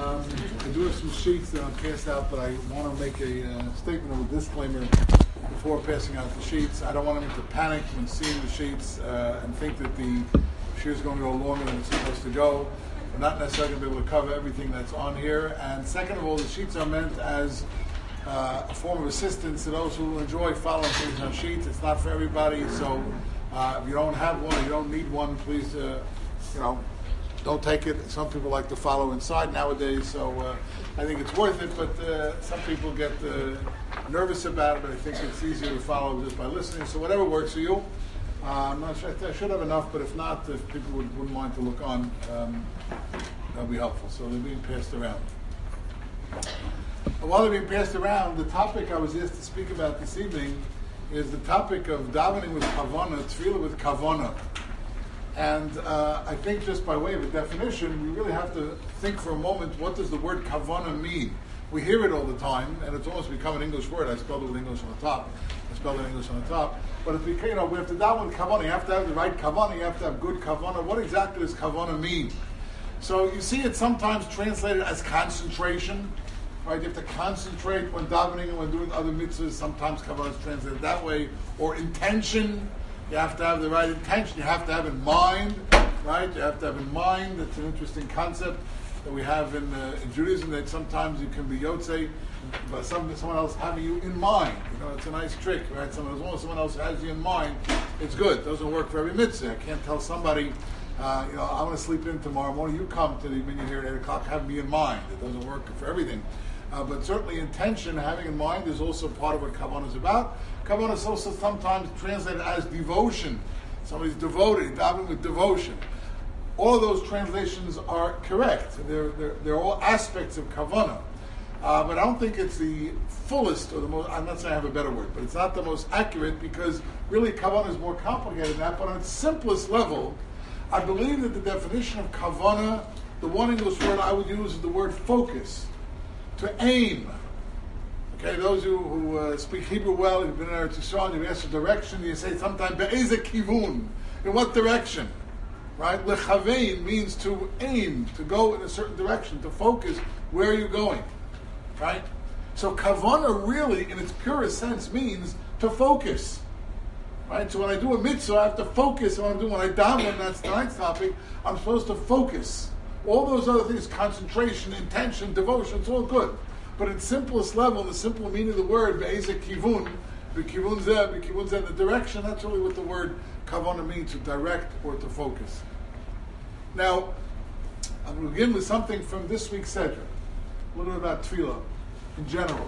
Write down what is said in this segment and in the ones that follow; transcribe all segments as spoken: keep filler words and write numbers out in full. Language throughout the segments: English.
Um, I do have some sheets that I'm passed out, but I want to make a uh, statement of a disclaimer before passing out the sheets. I don't want them to panic when seeing the sheets uh, and think that the sheet is going to go longer than it's supposed to go. We're not necessarily going to be able to cover everything that's on here. And second of all, the sheets are meant as uh, a form of assistance to those who enjoy following things on sheets. It's not for everybody, so uh, if you don't have one or you don't need one, please, uh, you know, don't take it. Some people like to follow inside nowadays, so uh, I think it's worth it, but uh, some people get uh, nervous about it, but I think it's easier to follow just by listening. So whatever works for you. Uh, I'm not sure, I should have enough, but if not, if people would, wouldn't mind to look on, um, that'll be helpful. So they're being passed around. And while they're being passed around, the topic I was asked to speak about this evening is the topic of davening with kavana, tefillah with kavana. And uh, I think just by way of a definition, we really have to think for a moment, what does the word kavana mean? We hear it all the time, and it's almost become an English word. I spelled it with English on the top. I spelled it in English on the top. But if we, you know, we have to daven with kavana. You have to have the right kavana. You have to have good kavana. What exactly does kavana mean? So you see it sometimes translated as concentration. Right? You have to concentrate when davening and when doing other mitzvahs. Sometimes kavana is translated that way. Or intention. You have to have the right intention. You have to have in mind, right? You have to have in mind. It's an interesting concept that we have in, uh, in Judaism, that sometimes you can be yotzei, but some, someone else having you in mind. You know, it's a nice trick, right? Someone, as long as someone else has you in mind, it's good. It doesn't work for every mitzvah. I can't tell somebody, uh, you know, I'm going to sleep in tomorrow morning. You come to the minyan here at eight o'clock, have me in mind. It doesn't work for everything. Uh, but certainly intention, having in mind, is also part of what Kavanah is about. Kavanah is also sometimes translated as devotion. Somebody's devoted, davening with devotion. All of those translations are correct. They're, they're, they're all aspects of Kavanah. Uh, but I don't think it's the fullest or the most, I'm not saying I have a better word, but it's not the most accurate, because really Kavanah is more complicated than that. But on its simplest level, I believe that the definition of Kavanah, the one English word I would use is the word focus. To aim. Okay, those who, who uh, speak Hebrew well, you've been in Eretz Yisrael, you ask a direction, you say sometimes, be'eze kivun, in what direction? Right? Lechavein means to aim, to go in a certain direction, to focus, where are you going? Right? So kavana really, in its purest sense, means to focus. Right? So when I do a mitzvah, I have to focus on what I'm doing. When I daven, that's tonight's topic, I'm supposed to focus. All those other things, concentration, intention, devotion, it's all good. But in simplest level, the simple meaning of the word, be'eze kivun, be'kivun zeh, be'kivun zeh, the direction, that's really what the word kavanah means, to direct or to focus. Now, I'm going to begin with something from this week's Sedra, a little bit about tefillah in general.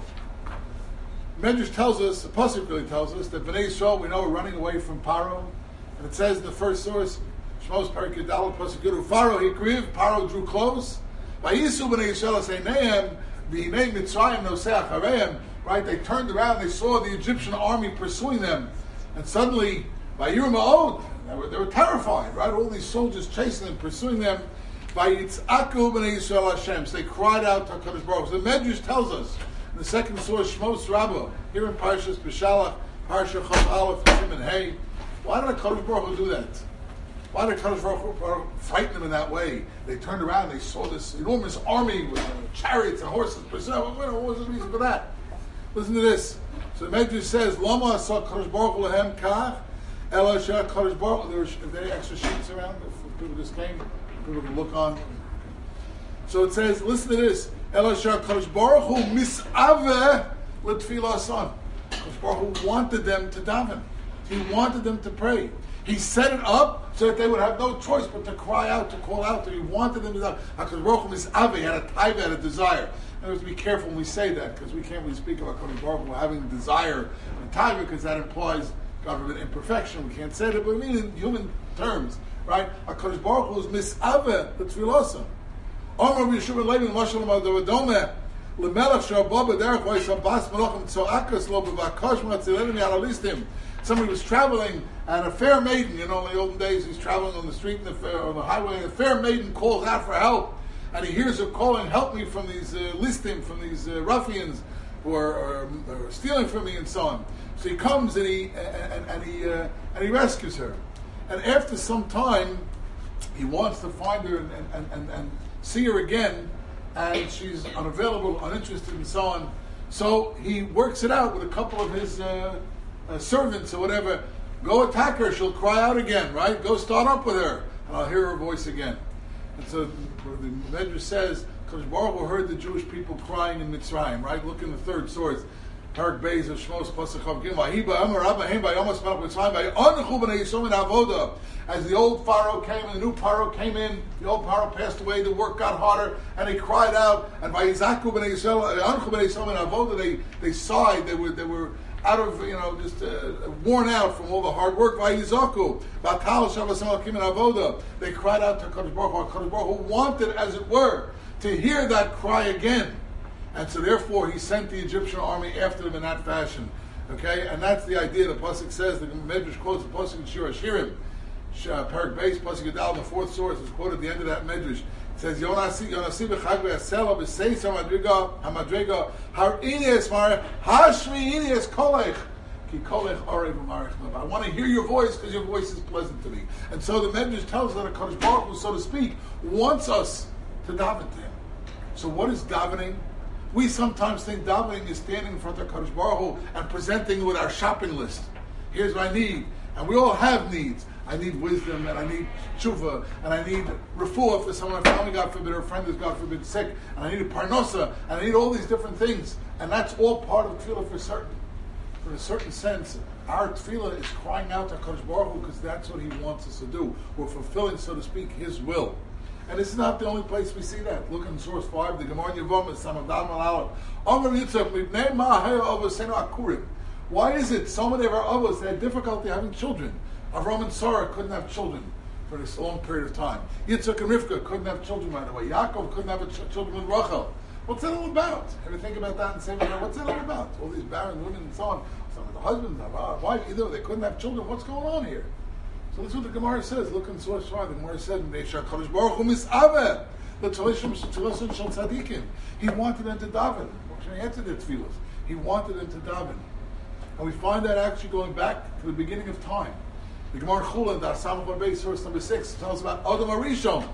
Medrash tells us, the Pasuk really tells us, that Bnei Yisrael, we know, are running away from Paro, and it says in the first source, Shmos Parak Yudalad Pasuk Yud, Pharaoh hikriv, Paro drew close. Vayisu b'nei Yisrael aseinehem, v'hinei Mitzrayim nosei achareim. Right? They turned around, they saw the Egyptian army pursuing them, and suddenly, Vayiru ma'od, they were, they were terrified. Right? All these soldiers chasing them, pursuing them. Vayitzaku b'nei Yisrael Hashem. So they cried out to HaKadosh Baruch Hu. So the Medrash tells us in the second source, Shmos Rabbah, here in Parshas B'Shalach, Parsha Chav Aleph, Shim and Hey. Why did HaKadosh Baruch Hu do that? Why did Kadosh Baruch Hu frighten them in that way? They turned around, they saw this enormous army with chariots and horses. What was the reason for that? Listen to this. So the Medrash says, Lama saw Kadosh Baruch Hu lahem kach, Ela shah Kadosh Baruch Hu. There were there extra sheets around if people just came, people can look on. So it says, listen to this. Ela shah Kadosh Baruch Hu mis'aveh l'tfilah son. Kadosh Baruch Hu wanted them to daven. He wanted them to pray. He set it up so that they would have no choice but to cry out, to call out. He wanted them to die. HaKadosh Baruch Hu mis'aveh, had a taiva, had a desire. And we have to be careful when we say that, because we can't really speak about HaKadosh Baruch Hu having a desire and taiva, because that implies, God forbid, imperfection. We can't say that, but we mean in human terms, right? HaKadosh Baruch Hu is mis'aveh l'tfilosa. Omar Yeshua Levi Mashal Madavadome Lemelech Shabbat B'derech V'Yisabas Melachim Tzoakas Lo B'Vakash Matzilenim Yaralistim. Somebody was traveling, and a fair maiden, you know, in the olden days, he's traveling on the street, in the fair, on the highway, and a fair maiden calls out for help, and he hears her calling, help me from these uh, listim, from these uh, ruffians who are, are, are stealing from me, and so on. So he comes, and he and, and he uh, and he rescues her. And after some time, he wants to find her and, and, and, and see her again, and she's unavailable, uninterested, and so on. So he works it out with a couple of his uh, uh, servants or whatever. Go attack her, she'll cry out again, right? Go start up with her, and I'll hear her voice again. And so the Medrash says, Kadosh Baruch Hu heard the Jewish people crying in Mitzrayim, right? Look in the third source. Parak Beis of Shmos Pasuk Chav Gimel. Vahiba Amar Abahem Vayomas Melech Mitzrayim Vayonachu Bnei Yisrael Min Avoda. As the old Pharaoh came and the new Pharaoh came in, the old Pharaoh passed away, the work got harder, and they cried out, and Vayizaku Bnei Yisrael Vayonachu Bnei Yisrael Min Avoda, they they sighed, they were they were out of, you know, just uh, worn out from all the hard work. Vayizaku Vatal Shavasam Alakim Min Avoda. They cried out to Kadosh Baruch Hu. Kadosh Baruch Hu wanted, as it were, to hear that cry again. And so therefore he sent the Egyptian army after them in that fashion. Okay? And that's the idea. The Pasuk says, the Medrash quotes the Pasuk in Shir HaShirim, Parak Beis, Pasuk Yadal, the fourth source is quoted at the end of that Medrash. It says, Yonasi b'chag v'yasela b'seisa madriga hamadriga har inies mar hashmi inies kolech ki kolech arev u'marich lev. I want to hear your voice because your voice is pleasant to me. And so the Medrash tells us that a Kadosh Baruch Hu, so to speak, wants us to daven to him. So what is davening? We sometimes think davening is standing in front of Kadosh Baruch Hu and presenting with our shopping list. Here's what I need. And we all have needs. I need wisdom, and I need tshuva, and I need refuah for someone, my family, God forbid, or a friend is, God forbid, sick, and I need a parnosa, and I need all these different things. And that's all part of tefillah for certain. For a certain sense, our tefillah is crying out to Kadosh Baruch Hu because that's what he wants us to do. We're fulfilling, so to speak, his will. And this is not the only place we see that. Look in source five, the Gemara in Yevamot, Samadam al Amar Yitzchak, Mipnei Ma'ahaya Avos Senu Akurim. Why is it so many of our avos, they had difficulty having children? Avram and Sarah couldn't have children for this long period of time. Yitzchak and Rivka couldn't have children right away. Yaakov couldn't have ch- children with Rachel. What's that all about? Ever think about that and say, what's that all about? All these barren women and so on. Some of the husbands, the wife, either they couldn't have children. What's going on here? So that's what the Gemara says. Look in source five. The Gemara said, Kadosh Baruch Hu misaveh the tefillin shel tzadikim. He wanted them to daven. He answered their tefillos. He wanted them to daven. And we find that actually going back to the beginning of time. The Gemara Chulin, the Asam Barbei, source number six, tells about Adam Arishon.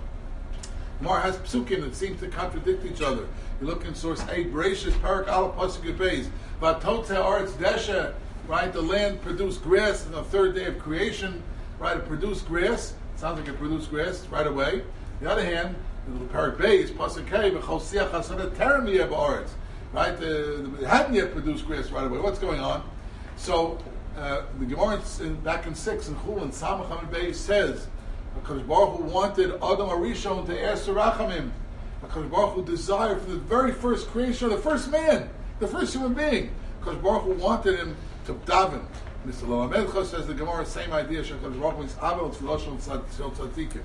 Gemara has psukim that seem to contradict each other. You look in source eight, Bereshis Parak Aleph Pasuk Beis, Vatotze Aretz Desha, right? The land produced grass on the third day of creation, right? It produced grass. It sounds like it produced grass right away. On the other hand, the Parak Beis Pasuk Hey, V'Chosiach Hasadet Terem Yeh Ba'aretz, right? It hadn't yet produced grass right away. What's going on? So uh, the Gemara in, back in six in Chulin, Samach Hamid Beis says, HaKadosh Baruch Hu wanted Adam Arishon to ask Rachamim. HaKadosh Baruch Hu desired for the very first creation of the first man, the first human being. HaKadosh Baruch Hu wanted him to daven. Mister Lalamedcha says the Gemara, same idea. HaKadosh Baruch Hu is Abel Tfiloshon Tzadikim.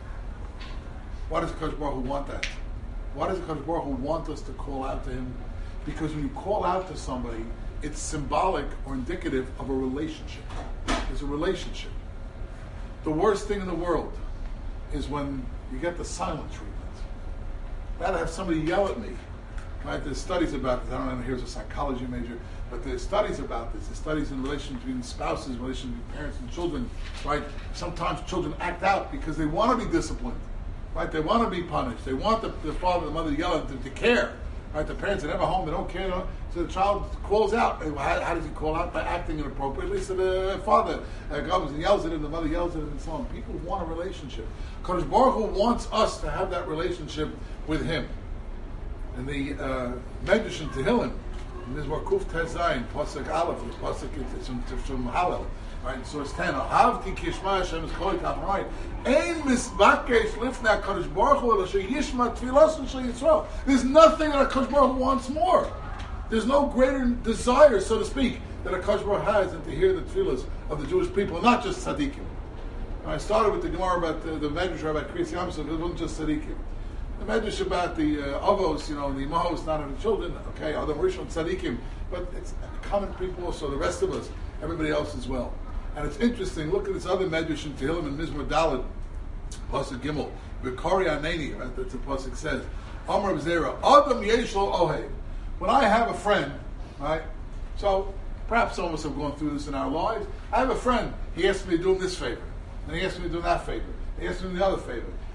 Why does HaKadosh Baruch Hu want that? Why does HaKadosh Baruch Hu want us to call out to him? Because when you call out to somebody, it's symbolic or indicative of a relationship. There's a relationship. The worst thing in the world is when you get the silent treatment. I'd rather have somebody yell at me. Right? There's studies about this. I don't know, here's a psychology major, but there's studies about this. There's studies in relation between spouses, relation between parents and children. Right? Sometimes children act out because they want to be disciplined. Right? They want to be punished. They want the, the father and the mother to yell at them to care. Right? The parents are never home, they don't care. So the child calls out. How, how does he call out? By acting inappropriately. So the father uh, comes and yells at him, the mother yells at him, and so on. People want a relationship. Kadosh Baruch Hu wants us to have that relationship with him. And the uh, Medrash in Tehillim, and this is where Kuf Tes Zayin, Pasuk Aleph, Pasuk it's from, from Hallel, right? In source ten, Ahavti Kishma Hashem is Kol Yitam, right? Ein misbakesh lifnei HaKadosh Baruch Hu ela sheyishma tfilos shel Yisrael. There's nothing that HaKadosh Baruch Hu wants more. There's no greater desire, so to speak, that HaKadosh Baruch Hu has than to hear the tefillos of the Jewish people, not just tzaddikim. I started with the Gemara about the, the Medrash about Kriyas Yam Suf. It wasn't just tzaddikim. The Medrash about the uh, avos, you know, the imahos, not of the children. Okay, Adam Rishon tzaddikim, but it's common people also. The rest of us, everybody else as well. And it's interesting, look at this other Medrash in Tehillim in Mizmor Dalet, Pasuk Gimel, V'kari Aneni, right, that's what Pasuk says, Amar Zera, Adam Yesh Lo Ohev. When I have a friend, right, so perhaps some of us have gone through this in our lives, I have a friend, he asks me to do him this favor, and he asks me to do that favor, he asks me to do the other favor.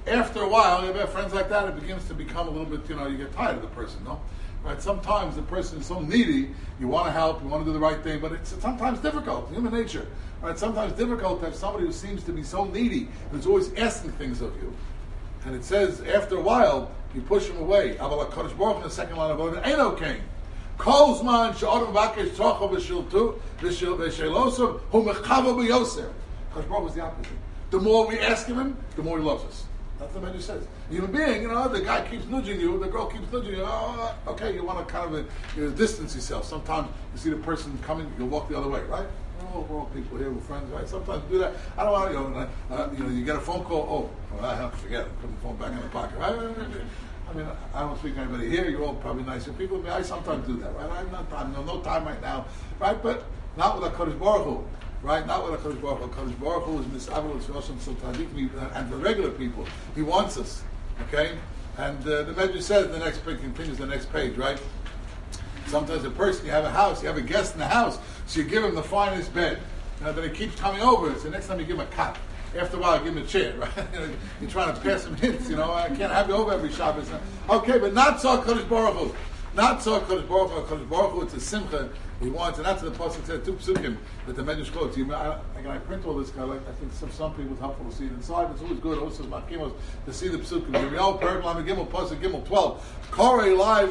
after a while, you have friends like that, it begins to become a little bit, you know, you get tired of the person, no? Right? Sometimes the person is so needy, you want to help, you want to do the right thing, but it's sometimes difficult, human nature. Right? Sometimes difficult to have somebody who seems to be so needy, who's always asking things of you. And it says, after a while, you push him away. Aval HaKadosh Baruch Hu in the second line of Ovid, Eino Kain. Kol Zman she'odem vakesh tzrocho v'shiltu v'shelosov hu mechava b'yoser. HaKadosh Baruch Hu is the opposite. The more we ask of him, the more he loves us. That's what the Medrash says. Human being, you know, the guy keeps nudging you, the girl keeps nudging you. Oh, okay, you want to kind of uh, you know, distance yourself. Sometimes you see the person coming, you'll walk the other way, right? Oh, we're all people here, we're friends, right? Sometimes you do that. I don't want to, you know, uh, you know, you get a phone call. Oh, well, I have to forget it. Put the phone back in the pocket, right? I mean, I don't speak to anybody here. You're all probably nicer people. I, mean, I sometimes do that, right? I have not time, no, no time right now, right? But not with HaKadosh Baruch Hu. Right? Not with HaKadosh Baruch Hu. HaKadosh Baruch Hu is misavol, it's Rosham Tzaddik, and for regular people, he wants us. Okay? And uh, the Medrash says, the next page continues the next page, right? Sometimes a person, you have a house, you have a guest in the house, so you give him the finest bed. Now, then he keeps coming over, so next time you give him a cot. After a while, give him a chair, right? You're trying to pass him hints, you know, I can't have you over every Shabbos. Okay, but not so HaKadosh Baruch Hu. Not so HaKadosh Baruch Hu. HaKadosh Baruch Hu, it's a simcha. He wants, and that's what the Pasuk said, two psukim, that the Medrash quotes. You, I, I, I print all this, I, like, I think some, some people it's helpful to see it inside. It's always good, also Makimos, to see the psukim. Yirmiyahu, Perek Lamed Gimel, Pasuk Gimel, twelve. Korei live,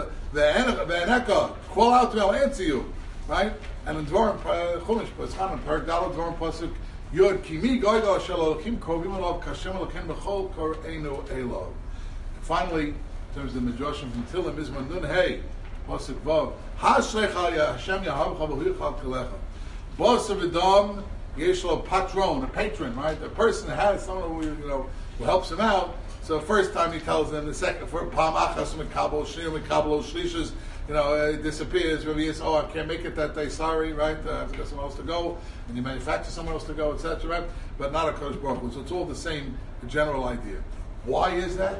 ve'eneka, call out to me, I'll answer you. Right? And in Dvorim, Chumash, Paschanim, Perek Daled, Dvorim, Pasuk, Yod, Kimi, Goyda, Shel Elokim, Kovim Elov, Kashem Elokim, Bechol, Koreinu Elov. Finally, in terms of the Midrashim from Tilim, Mizman Nun, hey, Pasuk Vav, Hashlecha Hashem Yahavcha V'Huichal Kilecha. Boss of Adam, Yeshlo Patron, a patron, right? The person has someone who, you know, who helps him out. So the first time he tells them, the second, for Pam Achas Mekabel Shnir Mekabel Shlishas, you know, it disappears. Maybe it's, oh, I can't make it that day, sorry, right? Uh, I've got someone else to go, and you manufacture someone else to go, et cetera, right? But not a Kodesh Baruch Hu. So it's all the same general idea. Why is that?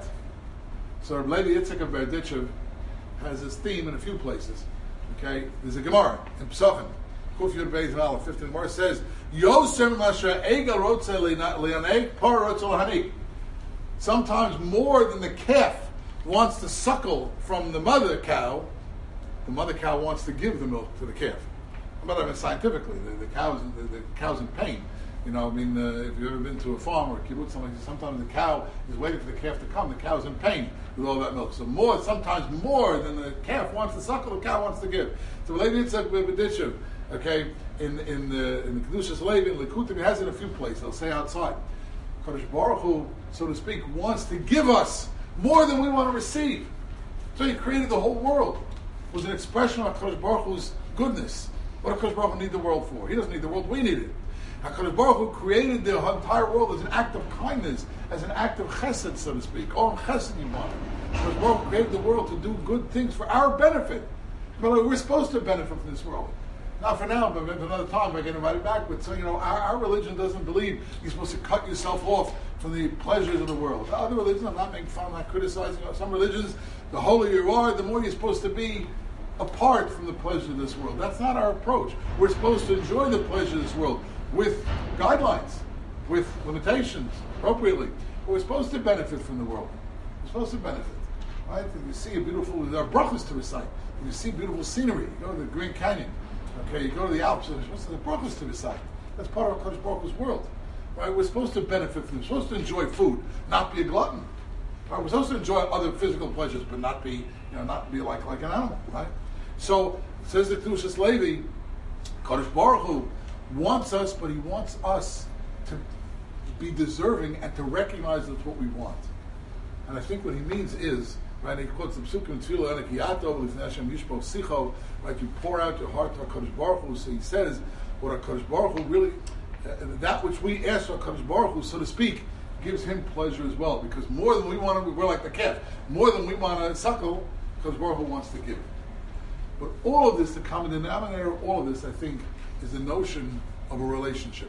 So Lady Yitzchak of Berditchev has this theme in a few places. Okay, there's a Gemara in Pesachim, Kuf Yud Beis Aleph, fifteen. Gemara says, "Yosem Masha Ega Rotze Le'Yaneg Par Rotze L'Hanik." Sometimes more than the calf wants to suckle from the mother cow, the mother cow wants to give the milk to the calf. But I mean, scientifically, the, the cow's the, the cow's in pain. You know, I mean, uh, if you've ever been to a farm or a kibbutz, sometimes the cow is waiting for the calf to come. The cow's in pain with all that milk. So more, sometimes more than the calf wants to suckle, the cow wants to give. So Levi Yitzchak Berditchev, okay, in in the in the Kedushas Levi, in Likutim, he has it in a few places. I'll say outside. Kodesh Baruch Hu, so to speak, wants to give us more than we want to receive. So he created the whole world. It was an expression of Kodesh Baruch Hu's goodness. What does Kodesh Baruch Hu need the world for? He doesn't need the world, we need it. HaKadosh Baruch Hu created the entire world as an act of kindness, as an act of chesed, so to speak. Oh, chesed you want. HaKadosh Baruch Hu created the world to do good things for our benefit. But we're supposed to benefit from this world. Not for now, but maybe another time I get invited back. But so, you know, our, our religion doesn't believe you're supposed to cut yourself off from the pleasures of the world. Other religions, I'm not making fun, I'm not criticizing. You know, some religions, the holier you are, the more you're supposed to be apart from the pleasure of this world. That's not our approach. We're supposed to enjoy the pleasure of this world with guidelines, with limitations, appropriately. But we're supposed to benefit from the world. We're supposed to benefit. Right? If you see a beautiful, there are brachos to recite. If you see beautiful scenery, you go to the Grand Canyon. Okay, you go to the Alps, there's supposed to be brachos to recite. That's part of Kodesh Baruch Hu's world. Right? We're supposed to benefit from it. We're supposed to enjoy food, not be a glutton. Right? We're supposed to enjoy other physical pleasures, but not be, you know, not be like, like an animal. Right? So, says the Kedushas Levi, Kodesh Baruch Hu wants us, but he wants us to be deserving and to recognize that's what we want. And I think what he means is, right, he quotes the Psukim, Tfilah Enekiyato, L'fnei Hashem Yishpo Sicho, right, you pour out your heart to HaKadosh Baruch Hu. So he says, what HaKadosh Baruch Hu really, uh, that which we ask HaKadosh Baruch Hu, so to speak, gives him pleasure as well. Because more than we want to, we're like the calf, more than we want to suckle, HaKadosh Baruch Hu wants to give. But all of this, the common denominator of all of this, I think, is the notion of a relationship.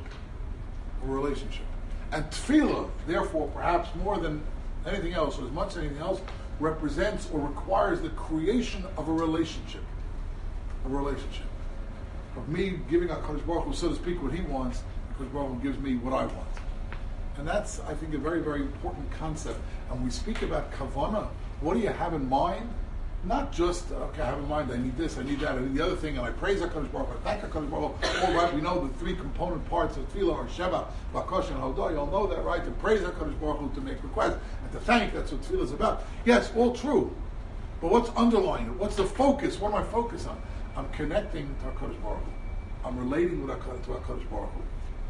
A relationship. And tefillah, therefore, perhaps more than anything else, or as much as anything else, represents or requires the creation of a relationship. A relationship. Of me giving HaKadosh Baruch Hu, so to speak, what he wants, HaKadosh Baruch Hu gives me what I want. And that's, I think, a very, very important concept. And we speak about kavana. What do you have in mind? Not just, okay, I have in mind, I need this, I need that, I need the other thing, and I praise HaKadosh Baruch Hu, I thank HaKadosh Baruch Hu. All right, we know the three component parts of tefillah are Sheva, Bakosh, and Hodah. You all know that, right? To praise HaKadosh Baruch Hu, to make requests, and to thank, that's what tefillah is about. Yes, all true. But what's underlying it? What's the focus? What am I focused on? I'm connecting to HaKadosh Baruch Hu. I'm relating with HaKadosh, to HaKadosh Baruch Hu.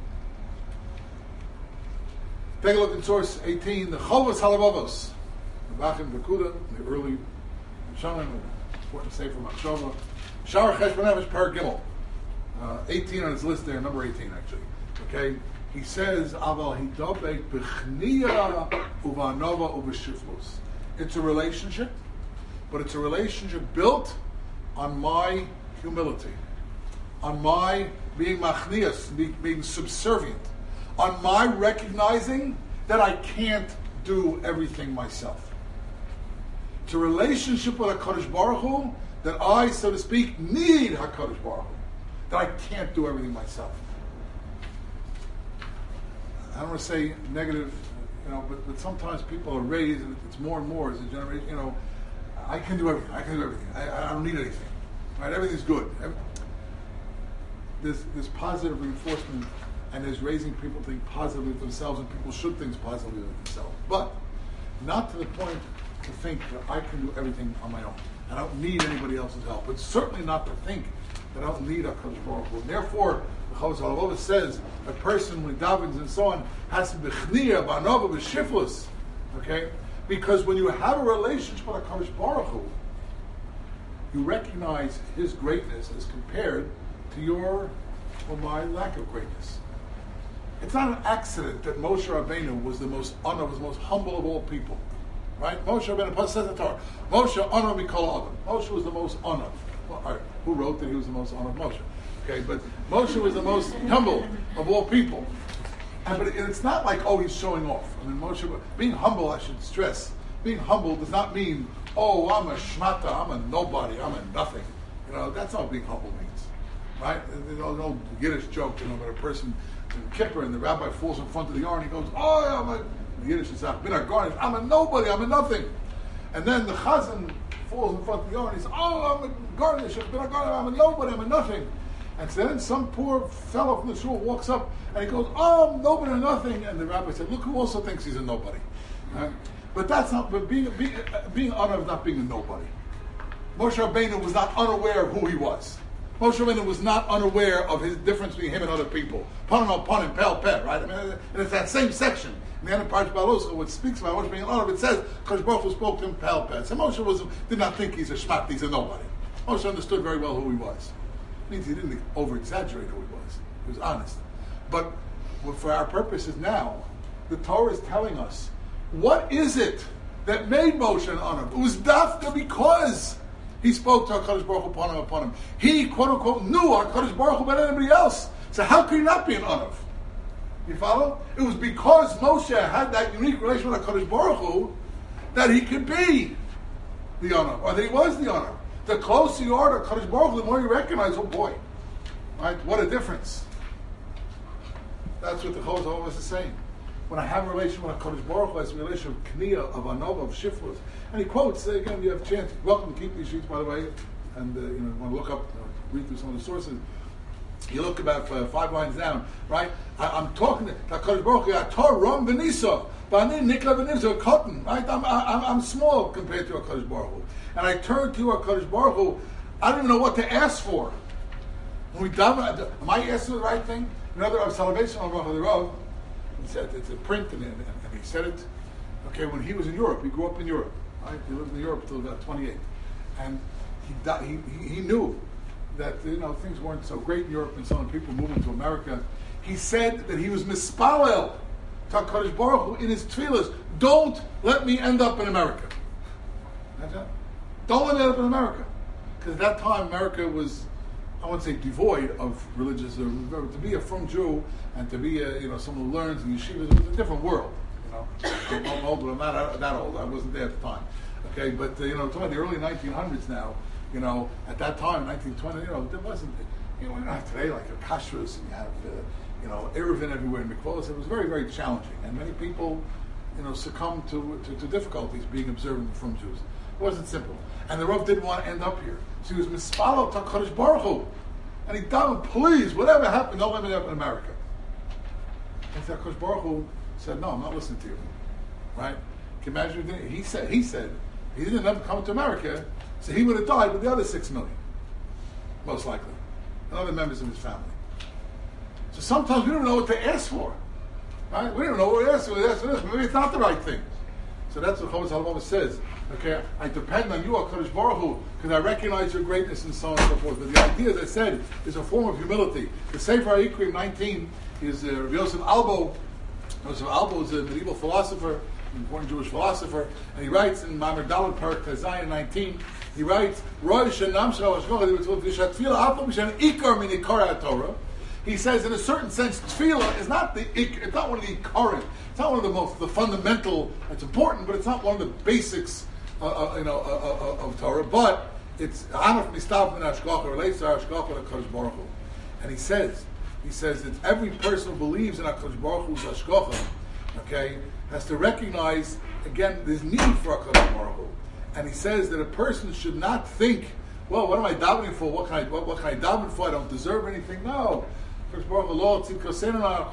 Take a look at source eighteen, the Chovos Halavavos. The Bachim Bekuda, the early Shonim, important Sefer Machshava. Shar Cheshbon Nefesh Per Gimel. Uh, eighteen on his list there, number eighteen actually. Okay? He says, Aval Hidobek Bechniya Uvanova Uveshiflus. It's a relationship, but it's a relationship built on my humility, on my being machnias, being subservient, on my recognizing that I can't do everything myself. It's a relationship with HaKadosh Baruch Hu that I, so to speak, need HaKadosh Baruch Hu, that I can't do everything myself. I don't want to say negative, you know, but, but sometimes people are raised, and it's more and more as a generation, you know, I can do everything, I can do everything, I, I don't need anything, right? Everything's good. Every, there's, there's positive reinforcement, and there's raising people to think positively of themselves, and people should think positively of themselves. But not to the point to think that I can do everything on my own. I don't need anybody else's help. But certainly not to think that I don't need HaKadosh Baruch Hu. And therefore, the Chovos Halavavos says a person when he davens and so on has to be b'chniya, b'anova, b'shiflus. Okay? Because when you have a relationship with HaKadosh Baruch Hu, you recognize his greatness as compared to your or my lack of greatness. It's not an accident that Moshe Rabbeinu was the most honor, was the most humble of all people. Right? Moshe Rabbeinu says the Torah. Moshe honor mikol adam. Moshe was the most honored. Well, all right, who wrote that he was the most honored? Moshe. Okay, but Moshe was the most humble of all people. And but it, it's not like, oh, he's showing off. I mean, Moshe, being humble, I should stress, being humble does not mean, oh, I'm a shmata, I'm a nobody, I'm a nothing. You know, that's not what being humble means. Right? There's no, no Yiddish joke, you know, when a person in Kippur and the rabbi falls in front of the yarn, he goes, oh, I'm a the Yiddish is I'm a nobody, I'm a nothing. And then the chazan falls in front of the yarn, he says, oh, I'm a garnish, I'm a nobody, I'm a nothing. And so then some poor fellow from the shul walks up and he goes, oh, I'm nobody or nothing. And the rabbi said, look who also thinks he's a nobody. Right? But that's not, but being, being, being honored is not being a nobody. Moshe Rabbeinu was not unaware of who he was. Moshe Rabbeinu was not unaware of his difference between him and other people. Panim al panim, pel peh, right? I mean, and it's that same section. In the end of Parsh Balosa, which speaks about Moshe being an honor, it says, Kosh Baruch Hu spoke to him pel peh. So Moshe was, did not think he's a shmat, he's a nobody. Moshe understood very well who he was. It means he didn't over-exaggerate who he was. He was honest. But for our purposes now, the Torah is telling us, what is it that made Moshe an honor? It was dafka because he spoke to HaKadosh Baruch Hu upon him, upon him. He, quote-unquote, knew HaKadosh Baruch Hu better than anybody else. So how could he not be an honor? You follow? It was because Moshe had that unique relation with HaKadosh Baruch Hu that he could be the honor, or that he was the honor. The closer you are to HaKadosh Baruch Hu, the more you recognize, oh boy, right? What a difference. That's what the Chovos Halavavos is saying. When I have a relation with HaKadosh Baruch Hu, it's a relation of Kniya, of Anova, of Shiflus. And he quotes, again, you have a chance, welcome to keep these sheets, by the way, and uh, you know, want to look up, uh, read through some of the sources. You look about uh, five lines down, right? I, I'm talking to HaKadosh Baruch Hu, Ator Ram Benisa, Bani Nikla Benisa, cotton, right? I'm, I'm, I'm small compared to HaKadosh Baruch Hu. And I turn to HaKadosh Baruch Hu, I don't even know what to ask for. When we daven, am I asking the right thing? Another of Salvation on Baruch Hu, the Rav, he said, it's a print, and, and he said it, okay, when he was in Europe, he grew up in Europe, right? He lived in Europe until about twenty-eight. And he, died, he, he knew that, you know, things weren't so great in Europe and so on, people moving to America. He said that he was mispalel to HaKadosh Baruch Hu in his tefillas, don't let me end up in America. Don't let me end up in America. Because at that time, America was, I wouldn't say devoid of religious, uh, to be a frum Jew and to be a, you know, someone who learns in yeshivas, it was a different world. You know, I'm, I'm old, but I'm not that old. I wasn't there at the time. Okay, but uh, you know, talking about the early nineteen hundreds now, you know, at that time, nineteen twenty, you know, there wasn't, you know, we don't have today like a kashrus and you have, uh, you know, Eruvin everywhere in Mikvolos. It was very, very challenging, and many people, you know, succumbed to, to, to difficulties being observant from Jews. It wasn't simple. And the Rav didn't want to end up here. So he was mispalo to HaKadosh Baruch Hu. And he told him, please, whatever happened, don't let me up in America. And so HaKadosh Baruch Hu said, no, I'm not listening to you. Right? Can you imagine? He said, he said, he didn't ever come to America, so he would have died with the other six million. Most likely. And other members of his family. So sometimes we don't know what to ask for. Right? We don't know what to ask for. Ask for this. Maybe it's not the right thing. So that's what Chovos HaLevavos says. Okay, I depend on you, HaKadosh Baruch Hu, because I recognize your greatness and so on and so forth. But the idea, as I said, is a form of humility. The Sefer HaIkrim nineteen is uh, Rabbi Yosef Albo. Yosef Albo is a medieval philosopher, an important Jewish philosopher, and he writes in Maamar Dalet Parak Zayin nineteen, he writes, he says, in a certain sense, tefillah is not the it's not one of the ikarim. It's not one of the most the fundamental. It's important, but it's not one of the basics, uh, uh, you know, uh, uh, of Torah. But it's anaf mistav min hashgacha, relates to hashgacha to Hakadosh Baruch Hu. And he says, he says that every person who believes in Hakadosh Baruch Hu's hashgacha, okay, has to recognize again there's need for Hakadosh Baruch Hu. And he says that a person should not think, well, what am I davening for? What can I what, what can I daven for? I don't deserve anything. No. First Baruch Hu, he quotes a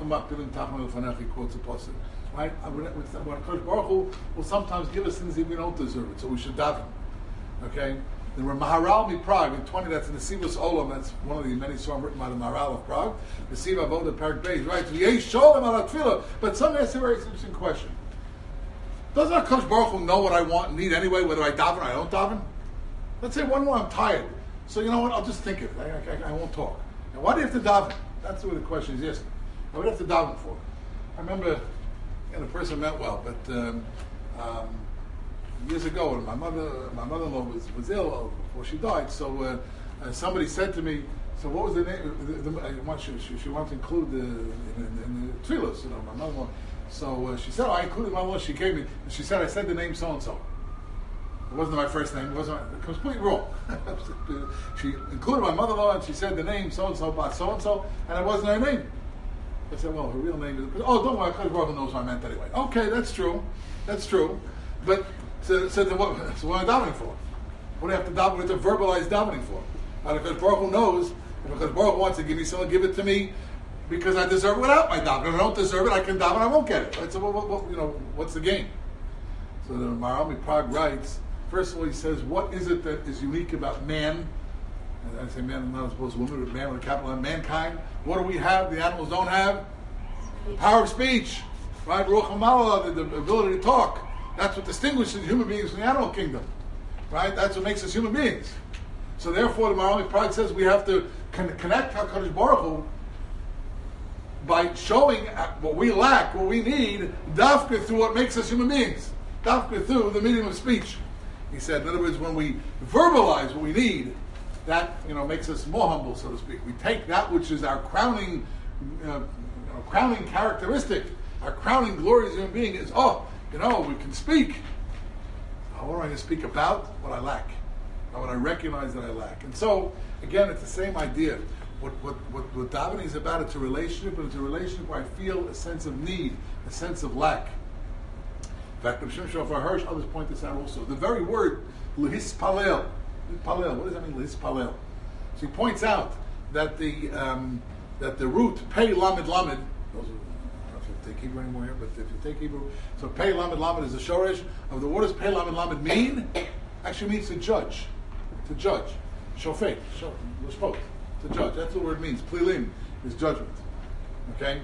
pasuk. Right? When Hakadosh Baruch Hu will sometimes give us things that we don't deserve it, so we should daven. Okay? The Maharal mi Prague, in twenty, that's in the Sivus Olam, that's one of the many songs written by the Maharal of Prague. The Siva Avoda Parak Beis, right? Yesh Sholem ala Tefillah. But some ask a very interesting question. Doesn't HaKadosh Baruch Hu know what I want and need anyway, whether I daven or I don't daven? Let's say one more I'm tired. So you know what, I'll just think of it. I, I, I won't talk. Now why do you have to daven? That's what the question is asking. What do you have to daven for? I remember, you know, the person meant well, but um, um, years ago, when my mother, my mother-in-law was, was ill before she died, so uh, uh, somebody said to me, so what was the name? The, the, I want, she, she, she wanted to include the, in, in, in the tefillos, you know, my mother-in-law. So uh, she said, oh, I included my mother. She gave me, and she said, I said the name so-and-so. It wasn't my first name. It wasn't my, completely wrong. She included my mother-in-law, and she said the name so-and-so about so-and-so, and it wasn't her name. I said, well, her real name is, oh, don't worry, HaKadosh Baruch Hu knows what I meant anyway. Okay, that's true. That's true. But, so, so, the, what, so what am I davening for? What do I have to daven? What do I have to verbalize davening for? HaKadosh Baruch Hu knows, if HaKadosh Baruch Hu wants to give me something, give it to me, because I deserve it without my daven. If I don't deserve it, I can daven, I won't get it. Right? So, what, what, what, you know, what's the game? So the Maharal mi Prague writes, first of all, he says, what is it that is unique about man? And I say man, I'm not supposed to woman, but man with a capital M, mankind. What do we have the animals don't have? The power of speech. Right? Ruach HaMala, the, the ability to talk. That's what distinguishes human beings from the animal kingdom. Right? That's what makes us human beings. So therefore, the Maharal mi Prague says we have to con- connect HaKadosh Baruch Hu by showing what we lack, what we need, dafka through what makes us human beings. Dafka through the medium of speech. He said, in other words, when we verbalize what we need, that, you know, makes us more humble, so to speak. We take that which is our crowning, uh, our crowning characteristic, our crowning glory as a human being is, oh, you know, we can speak. Oh, what am I going to speak about? What I lack. Or what I recognize that I lack. And so, again, it's the same idea. What what what, what davening is about, it's a relationship, and it's a relationship where I feel a sense of need, a sense of lack. In fact, the Shem Shofar Hirsch, others point this out also. The very word, lehispalel, palel, what does that mean, lehispalel? So he points out that the um, that the root, pei lamed lamed, those are, I don't know if you take Hebrew anymore here, but if you take Hebrew, so pei lamed lamed is the shoresh of the, what does pei lamed lamed mean? Actually means to judge, to judge. Shofet, shofet, to judge. That's what the word means. Plilim is judgment. Okay?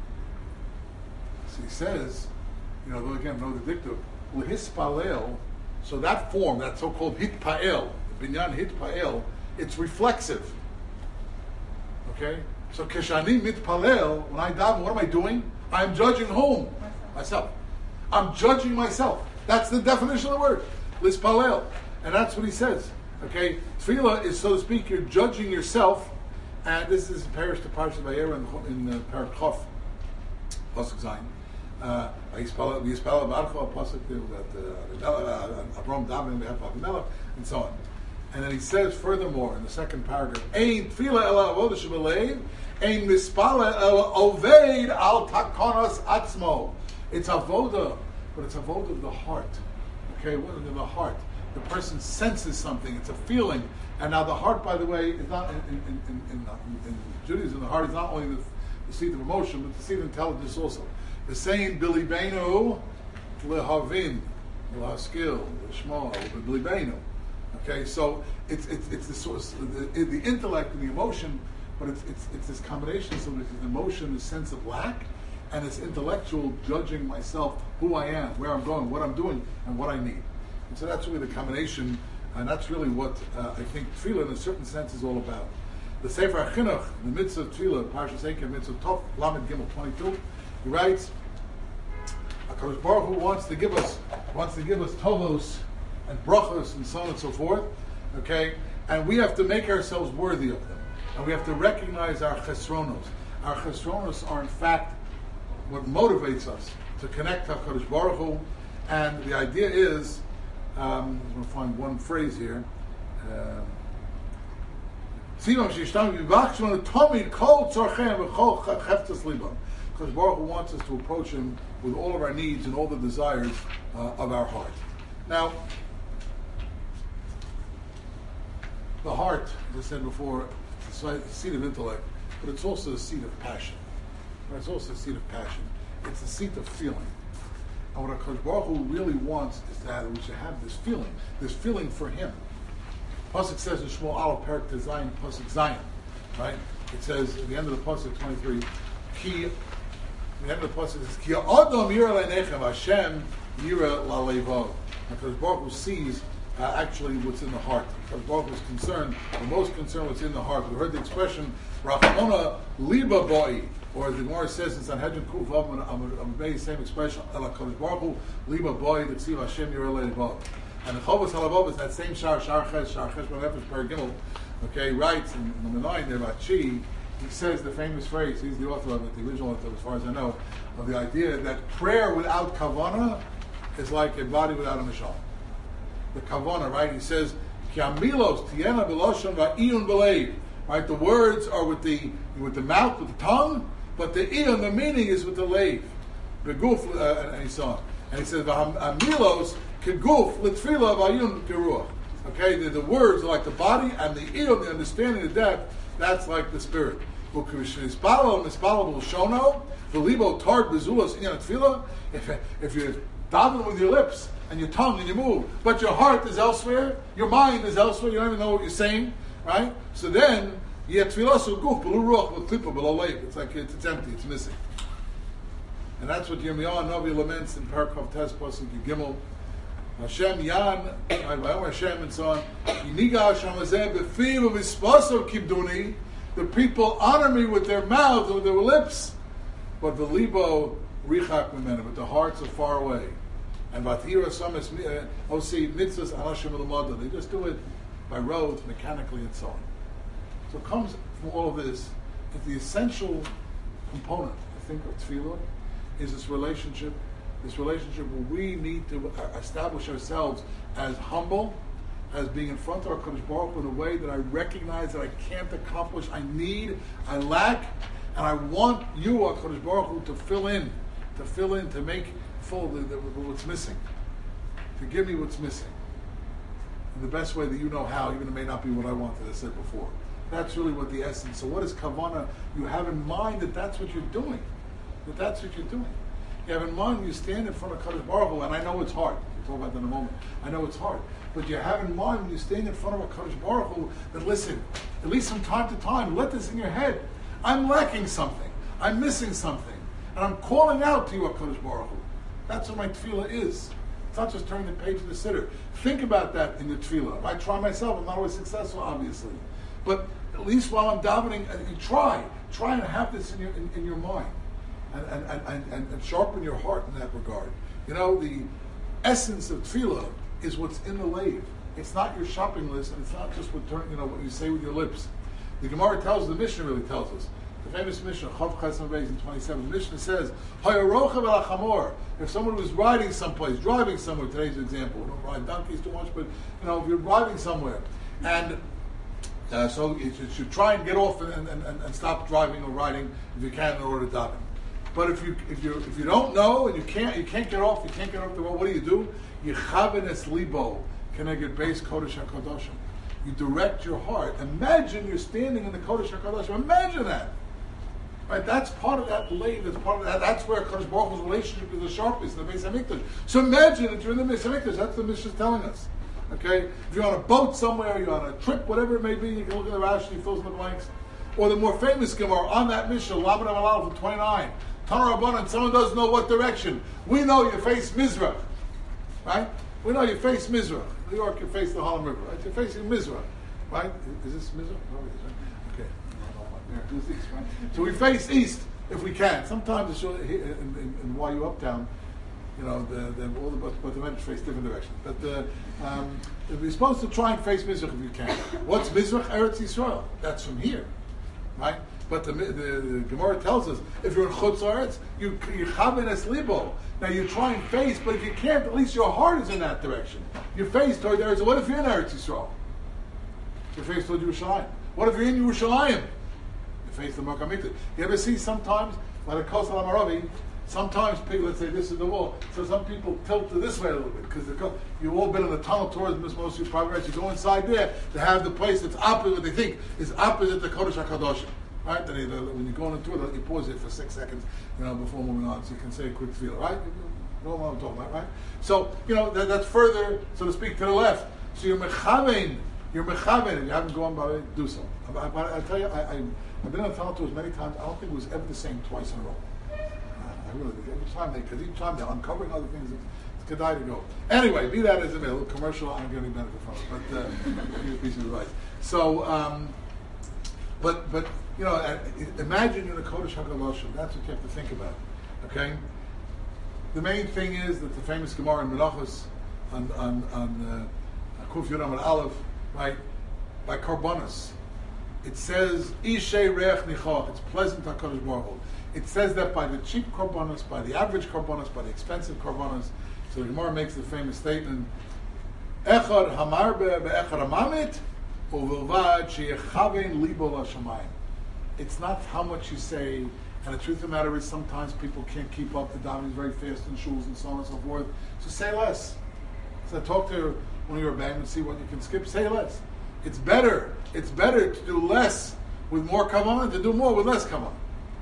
So he says, you know, again, no the dictum, lehispalel, so that form, that so-called hitpael, binyan hitpael, it's reflexive. Okay? So keshani mitpalel, when I daven, what am I doing? I'm judging whom? Myself. I'm judging myself. That's the definition of the word. Lispalel. And that's what he says. Okay? Tefillah is, so to speak, you're judging yourself. And this is parish to Parshat Vayera in, in uh, Parak Chof, Pasuk Zayin. Uh, Yispal Barcho, Pasuk that Avram Daven, we have Avimelech, and so on. And then he says furthermore in the second paragraph, Ein tefila ela avoda shebelev, ein mispala ela oved al takonos atzmo. It's avoda, but it's avoda of the heart. Okay, what is the heart? The person senses something, it's a feeling. And now the heart, by the way, is not in, in, in, in, in, in Judaism, the heart is not only the, the seat of emotion, but the seat of intelligence also. The saying, Billy Beinu, lehavin, lehaskil, leshma, Billy Beinu. Okay, so it's it's it's the source, the, the intellect and the emotion, but it's it's it's this combination. So there's emotion, the sense of lack, and it's intellectual judging myself, who I am, where I'm going, what I'm doing, and what I need. And so that's really the combination, and that's really what uh, I think tefillah, in a certain sense, is all about. The Sefer HaChinuch, the mitzvah of tefillah, Parshas Eikev, mitzvah Tov, Lamed Gimel twenty-two, he writes, HaKadosh Baruch Hu wants to give us, wants to give us tovos and brachos and so on and so forth, okay? And we have to make ourselves worthy of them. And we have to recognize our chesronos. Our chesronos are in fact what motivates us to connect to HaKadosh Baruch Hu. And the idea is, um, I'm going to find one phrase here. HaKadosh Baruch Hu wants us to approach Him with all of our needs and all the desires uh, of our heart. Now, the heart, as I said before, it's a seat of intellect, but it's also a seat of passion. It's also a seat of passion. It's a seat of feeling. And what HaKadosh Baruch Hu really wants is that we should have this feeling, this feeling for Him. Pasuk says in Shmuel Aleph Perek Tezayin, Pasuk Zayin, right? It says at the end of the Pasuk twenty-three, Ki, the end of the Pasuk says, Ki Adam Yira Leinechem Hashem Yira Lalevo. HaKadosh Baruch Hu sees Uh, actually what's in the heart. Because Baruch is concerned, the most concerned what's in the heart. We heard the expression, Rachamona liba boi, or as the Gemara says in Sanhedrin Kuf Vav Amabei, same expression, Ela Kodesh Baruch Hu liba boi, the Tziv Hashem Yireh Levav. And the Chovos Halavov is that same Shar, Shar Ches, Shar Ches, Nefesh Per Gimel, okay, writes in number nine there about Chi, he says the famous phrase, he's the author of it, the original author as far as I know, of the idea that prayer without kavanah is like a body without a neshama. The kavanah, right? He says, "Ki amilos tiena b'loshon va'iyun b'leiv." Right? The words are with the with the mouth, with the tongue, but the iyun, the meaning is with the leiv. Beguf, uh, and so on. And he says, "Amilos keguf l'tfila va'iyun keruach." Okay, the, the words are like the body, and the iyun, the understanding, the depth, that's like the spirit. If if you daven with your lips and your tongue and you move, but your heart is elsewhere, your mind is elsewhere, you don't even know what you're saying, right? So then, it's like it's, it's empty, it's missing. And that's what Yirmiyahu Navi laments in Parakov Tes Pasuk Gimel. Hashem Yan, Hashem and so on. The people honor me with their mouths and with their lips, but the libo richak mimena, but the hearts are far away. And vatira samis osi mitzvahs anashim l'mada. They just do it by rote, mechanically, and so on. So it comes from all of this. That the essential component, I think, of tefillah is this relationship. This relationship where we need to establish ourselves as humble, as being in front of our HaKadosh Baruch Hu in a way that I recognize that I can't accomplish, I need, I lack, and I want you, HaKadosh Baruch Hu, to fill in, to fill in, to make full the, the, what's missing, to give me what's missing, in the best way that you know how, even if it may not be what I wanted, as I said before. That's really what the essence. So what is kavanah? You have in mind that that's what you're doing, that that's what you're doing. You have in mind you stand in front of HaKadosh Baruch Hu, and I know it's hard. We'll talk about that in a moment. I know it's hard. But you have in mind when you stand in front of HaKadosh Baruch Hu that, listen, at least from time to time, let this in your head. I'm lacking something. I'm missing something. And I'm calling out to you, HaKadosh Baruch Hu. That's what my tefillah is. It's not just turning the page of the siddur. Think about that in the tefillah. I try myself. I'm not always successful, obviously. But at least while I'm davening, you try. Try and have this in your in, in your mind. And, and, and, and, and sharpen your heart in that regard. You know, the essence of tefillah is what's in the lave. It's not your shopping list, and it's not just what turn, you know what you say with your lips. The Gemara tells, the Mishnah really tells us. The famous Mishnah, Chav Chesam Beis in twenty-seven. The Mishnah says, "Hayarochav al chamor." If someone was riding someplace, driving somewhere, today's example, we don't ride donkeys too much, but you know, if you're driving somewhere And uh, so you should, should try and get off and, and, and, and stop driving or riding if you can in order to daven. But if you if you if you don't know and you can't you can't get off, you can't get off the road, what do you do? You chaven es libo, keneged beis kodesh hakodoshim. You direct your heart. Imagine you're standing in the kodesh hakodoshim. Imagine that. Right, that's part of that lane. That's part of that. That's where Kadosh Baruch Hu's relationship is the sharpest in the Beis Hamikdash. So imagine that you're in the Beis Hamikdash. That's what the Mishnah is telling us. Okay, if you're on a boat somewhere, you're on a trip, whatever it may be, you can look at the Rashi, he fills in the blanks. Or the more famous Gemara on that Mishnah, Laban Amalal from twenty-nine. Tana Rabbanan, someone doesn't know what direction. We know you face Mizrach, right? We know you face Mizrach. New York, you face the Harlem River, right? You're facing Mizrach, right? Is this Mizrach? Probably is, right? Okay. East, right? So we face east if we can. Sometimes in, in, in Y U Uptown, you know, the, the, all the but the men face different directions. But the, um, we're supposed to try and face Mizrach if you can. What's Mizrach? Eretz Yisrael. That's from here, right? But the, the, the Gemara tells us if you're in Chutz La'aretz, you you chaven es libo. Now you try and face, but if you can't, at least your heart is in that direction. You face toward Eretz. What if you're in Eretz Yisrael? You face toward Yerushalayim. What if you're in Yerushalayim? You face the Makom Mikdash. You ever see sometimes, like a Kos Maravi, sometimes people, let's say this is the wall, so some people tilt to this way a little bit, because you've all been in the tunnel towards this most of your progress. You go inside there to have the place that's opposite, what they think is opposite the Kodesh HaKadoshim. Right? Then you, when you go into it, you pause it for six seconds, you know, before moving on, so you can say a quick feel, right? You know what I'm talking about, right? So, you know, that, that's further, so to speak, to the left. So you're mechavein, you're mechavein, and you haven't gone by it, do so. I, I, I tell you, I, I, I've been on the tunnel tours many times. I don't think it was ever the same twice in a row. Uh, I really, every time they, because each time they're uncovering other things, it's, it's good to go. Anyway, be that as it may, a little commercial, I don't get any benefit from it, but uh, give you a piece of advice. So, um, but, but, you know, imagine you're in the Kodesh HaKadoshim. That's what you have to think about. Okay? The main thing is that the famous Gemara in Menachos on on on uh, Kuf Yud Amud Aleph, right? By Karbonos, it says Ishay Reach Nichach. It's pleasant to HaKadosh Baruch Hu. It says that by the cheap Karbonos, by the average Karbonos, by the expensive Karbonos. So the Gemara makes the famous statement: Echad Hamarbe beEchad Hamamit uVilvad sheYechavein Libo LaShamayim. It's not how much you say, and the truth of the matter is sometimes people can't keep up. The davening is very fast in shuls and so on and so forth. So say less. So talk to one of your band and see what you can skip. Say less. It's better. It's better to do less with more kavanah than to do more with less kavanah.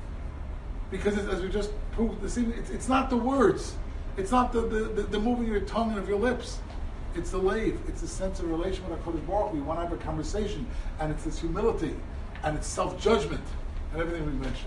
Because it, as we just proved this evening, it's, it's not the words. It's not the, the, the, the moving of your tongue and of your lips. It's the lave. It's the sense of relation with HaKadosh Baruch Hu. We want to have a conversation, and it's this humility. And it's self-judgment and everything we mentioned.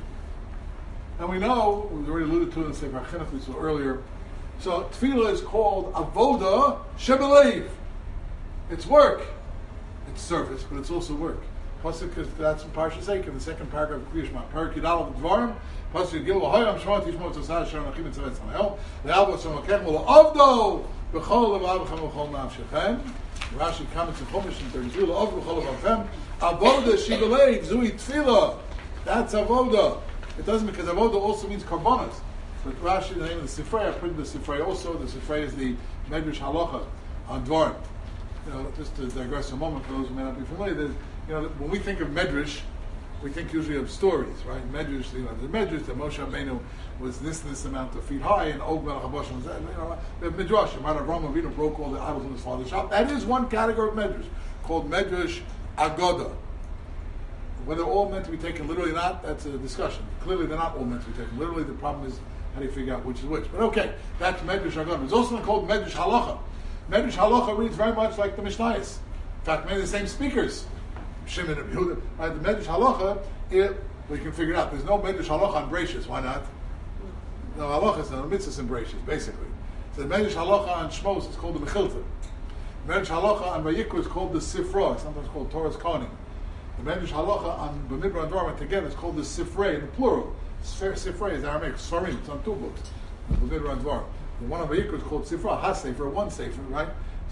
And we know, we already alluded to it in Sefer Chinuch we saw earlier, so tefillah is called avoda shebelev. It's work. It's service, but it's also work. Pasuk is, that's in Parashat Sefer, the second paragraph of Kriya Shema. Parak Yidalav Dvarim, Pasuk Gil V'hoyam Shemot Yishmot Tzasar Shem Nachim Etzavet Sanel, Le'alva Shemokech V'lo'avdo B'chol Levavchem V'chol Nafshechem. Rashi comments in Chumash in thirty-two, Le'avdo B'chol Levavchem, Avoda Shibelev Zui Tefillah. That's Avoda. It doesn't, because Avoda also means Karbonos. But Rashi, the name of the Sifrei, I put the Sifrei also. The Sifrei is the Medrash Halacha on Dvarim. You know, just to digress a moment for those who may not be familiar, there's, you know, when we think of Medrash, we think usually of stories, right? Medrash, you know, the Medrash, that Moshe Rabbeinu was this and this amount of feet high, and Og Melech HaBashan was that, you know, the Midrashim, right? Avraham Avinu broke all the idols in his father's shop. That is one category of Medrash, called Medrash Agoda. Whether all meant to be taken literally or not, that's a discussion. Clearly they're not all meant to be taken literally. The problem is, how do you figure out which is which? But okay, that's Medrash Agoda. It's also called Medrash Halacha. Medrash Halacha reads very much like the Mishnayos. In fact, many of the same speakers. Shimon and Yehuda. Right, the Medrash Halacha, it, we can figure it out. There's no Medrash Halacha on Bereishis. Why not? No Halachas, no mitzvahs in Bereishis, basically. So the Medrash Halacha on Shmos is called the Mechilta. The Medrash Halacha on Vayikra is called the Sifra. It's sometimes called Torah's Kohanim. The Medrash Halacha on B'midbar and Dvarim together is called the Sifrei, in the plural. Sifrei is Aramaic, Sarim, it's on two books. B'midbar and Dvarim. The one of Vayikra is called Sifra, Has Sefer, one Sefer, right?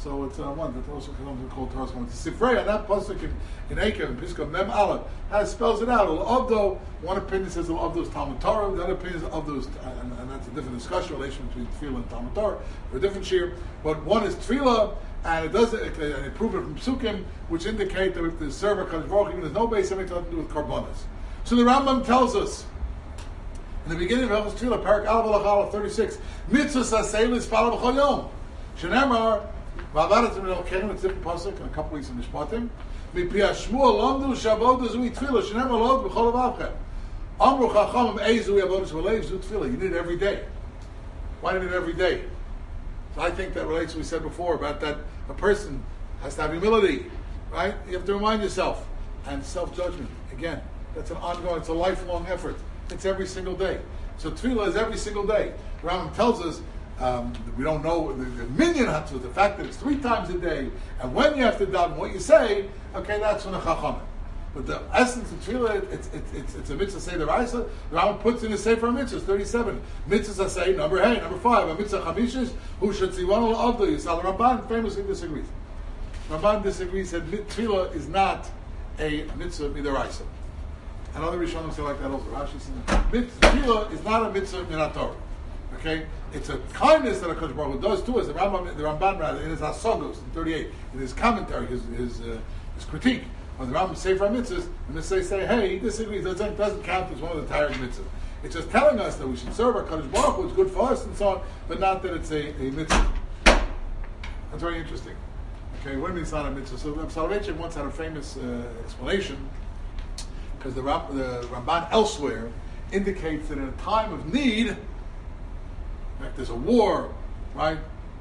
So it's uh, one that also comes called Torah's Chaim. It's a Sifrei, and that pasuk in, in Eikev, in Pisco Mem Aleph, has spells it out. Avdo, one opinion says Avdo's Talmud Torah, the other opinion is Avdo's, and, and that's a different discussion, relation between Tefillah and Talmud Torah, for a different shir. But one is Tefillah, and it does it, and it proves it from Psukim, which indicate that if the server Kadosh Baruch Hu, there's no base, everything to do with Karbonas. So the Rambam tells us, in the beginning of Hilchos Tefillah, Parak Aleph Alach Aleph thirty-six, Mitzvah Sasei L'Spala B'chol Yom. Shenemar, V'avadat Zim Elokechem, it's a different pasuk, and a couple weeks in Mishpatim. Mipi Hashmuel Lomdu Shabod Zui Tefillah, Shenemar Lod B'chol Avavchem. Amru Chachamim Eizui Avodas V'leiv Zu Tefillah. You need it every day. Why do you need it every day? So I think that relates to what we said before about that a person has to have humility, right? You have to remind yourself. And self-judgment, again, that's an ongoing, it's a lifelong effort. It's every single day. So tefillah is every single day. The Rambam tells us, um, we don't know the, the minyan hatzut, the fact that it's three times a day, and when you have to daven, what you say, okay, that's from the chachamim. But the essence of tefillah, it's, it's, it's, it's a mitzvah say the Raisa. The Rambam puts in the Sefer Mitzvahs, thirty-seven. Mitzvahs say, number hey, number five, a mitzvah chamishis, who should see one of the Yisrael. Ramban famously disagrees. Ramban disagrees, said tefillah is not a mitzvah midaraisa. And other Rishonim say like that also. Rashi says, tefillah is not a mitzvah minatorah. Okay? It's a kindness that HaKadosh Baruch Hu does to us. The Rambam, the Ramban rather, in his Hasogos, in thirty-eight, in his commentary, his his, uh, his critique on the Rambam Sefer Mitzvahs, and they say, hey, he disagrees, it doesn't, doesn't count as one of the Torah mitzvahs. It's just telling us that we should serve our HaKadosh Baruch Hu, it's good for us and so on, but not that it's a, a mitzvah. That's very interesting. Okay, what do you mean it's not a mitzvah? So Soloveitchik once had a famous uh, explanation, because the, Ram, the Ramban elsewhere indicates that in a time of need, like there's a war, right?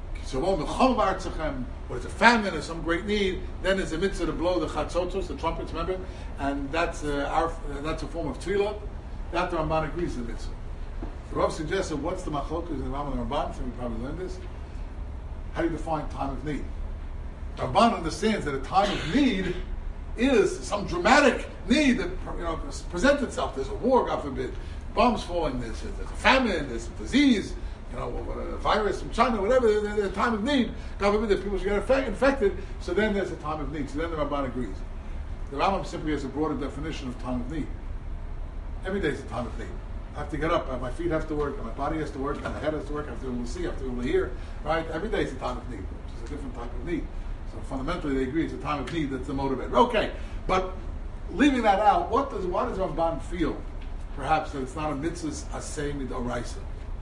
Or it's a famine or some great need, then there's a mitzvah to blow the chatzotos, the trumpets, remember? And that's uh, our uh, that's a form of tefillah. That the Ramban agrees is a mitzvah. The Rav suggested, what's the machlokas in the Rambam and the Ramban? So we probably learned this. How do you define time of need? Ramban understands that a time of need is some dramatic need that you know presents itself. There's a war, God forbid, bombs falling, there's, there's a famine, there's a disease, you know, a virus from China, whatever. There's a time of need. God forbid that people should get infect, infected. So then there's a time of need. So then the Ramban agrees. The Rambam simply has a broader definition of time of need. Every day is a time of need. I have to get up, my feet have to work, my body has to work, my head has to work, I have to be able to see, I have to be able to hear, right? Every day is a time of need, which is a different type of need. So fundamentally, they agree it's a time of need that's the motivator. Okay, but leaving that out, what does why does Ramban feel, perhaps, that it's not a mitzvah aseh midoraisa?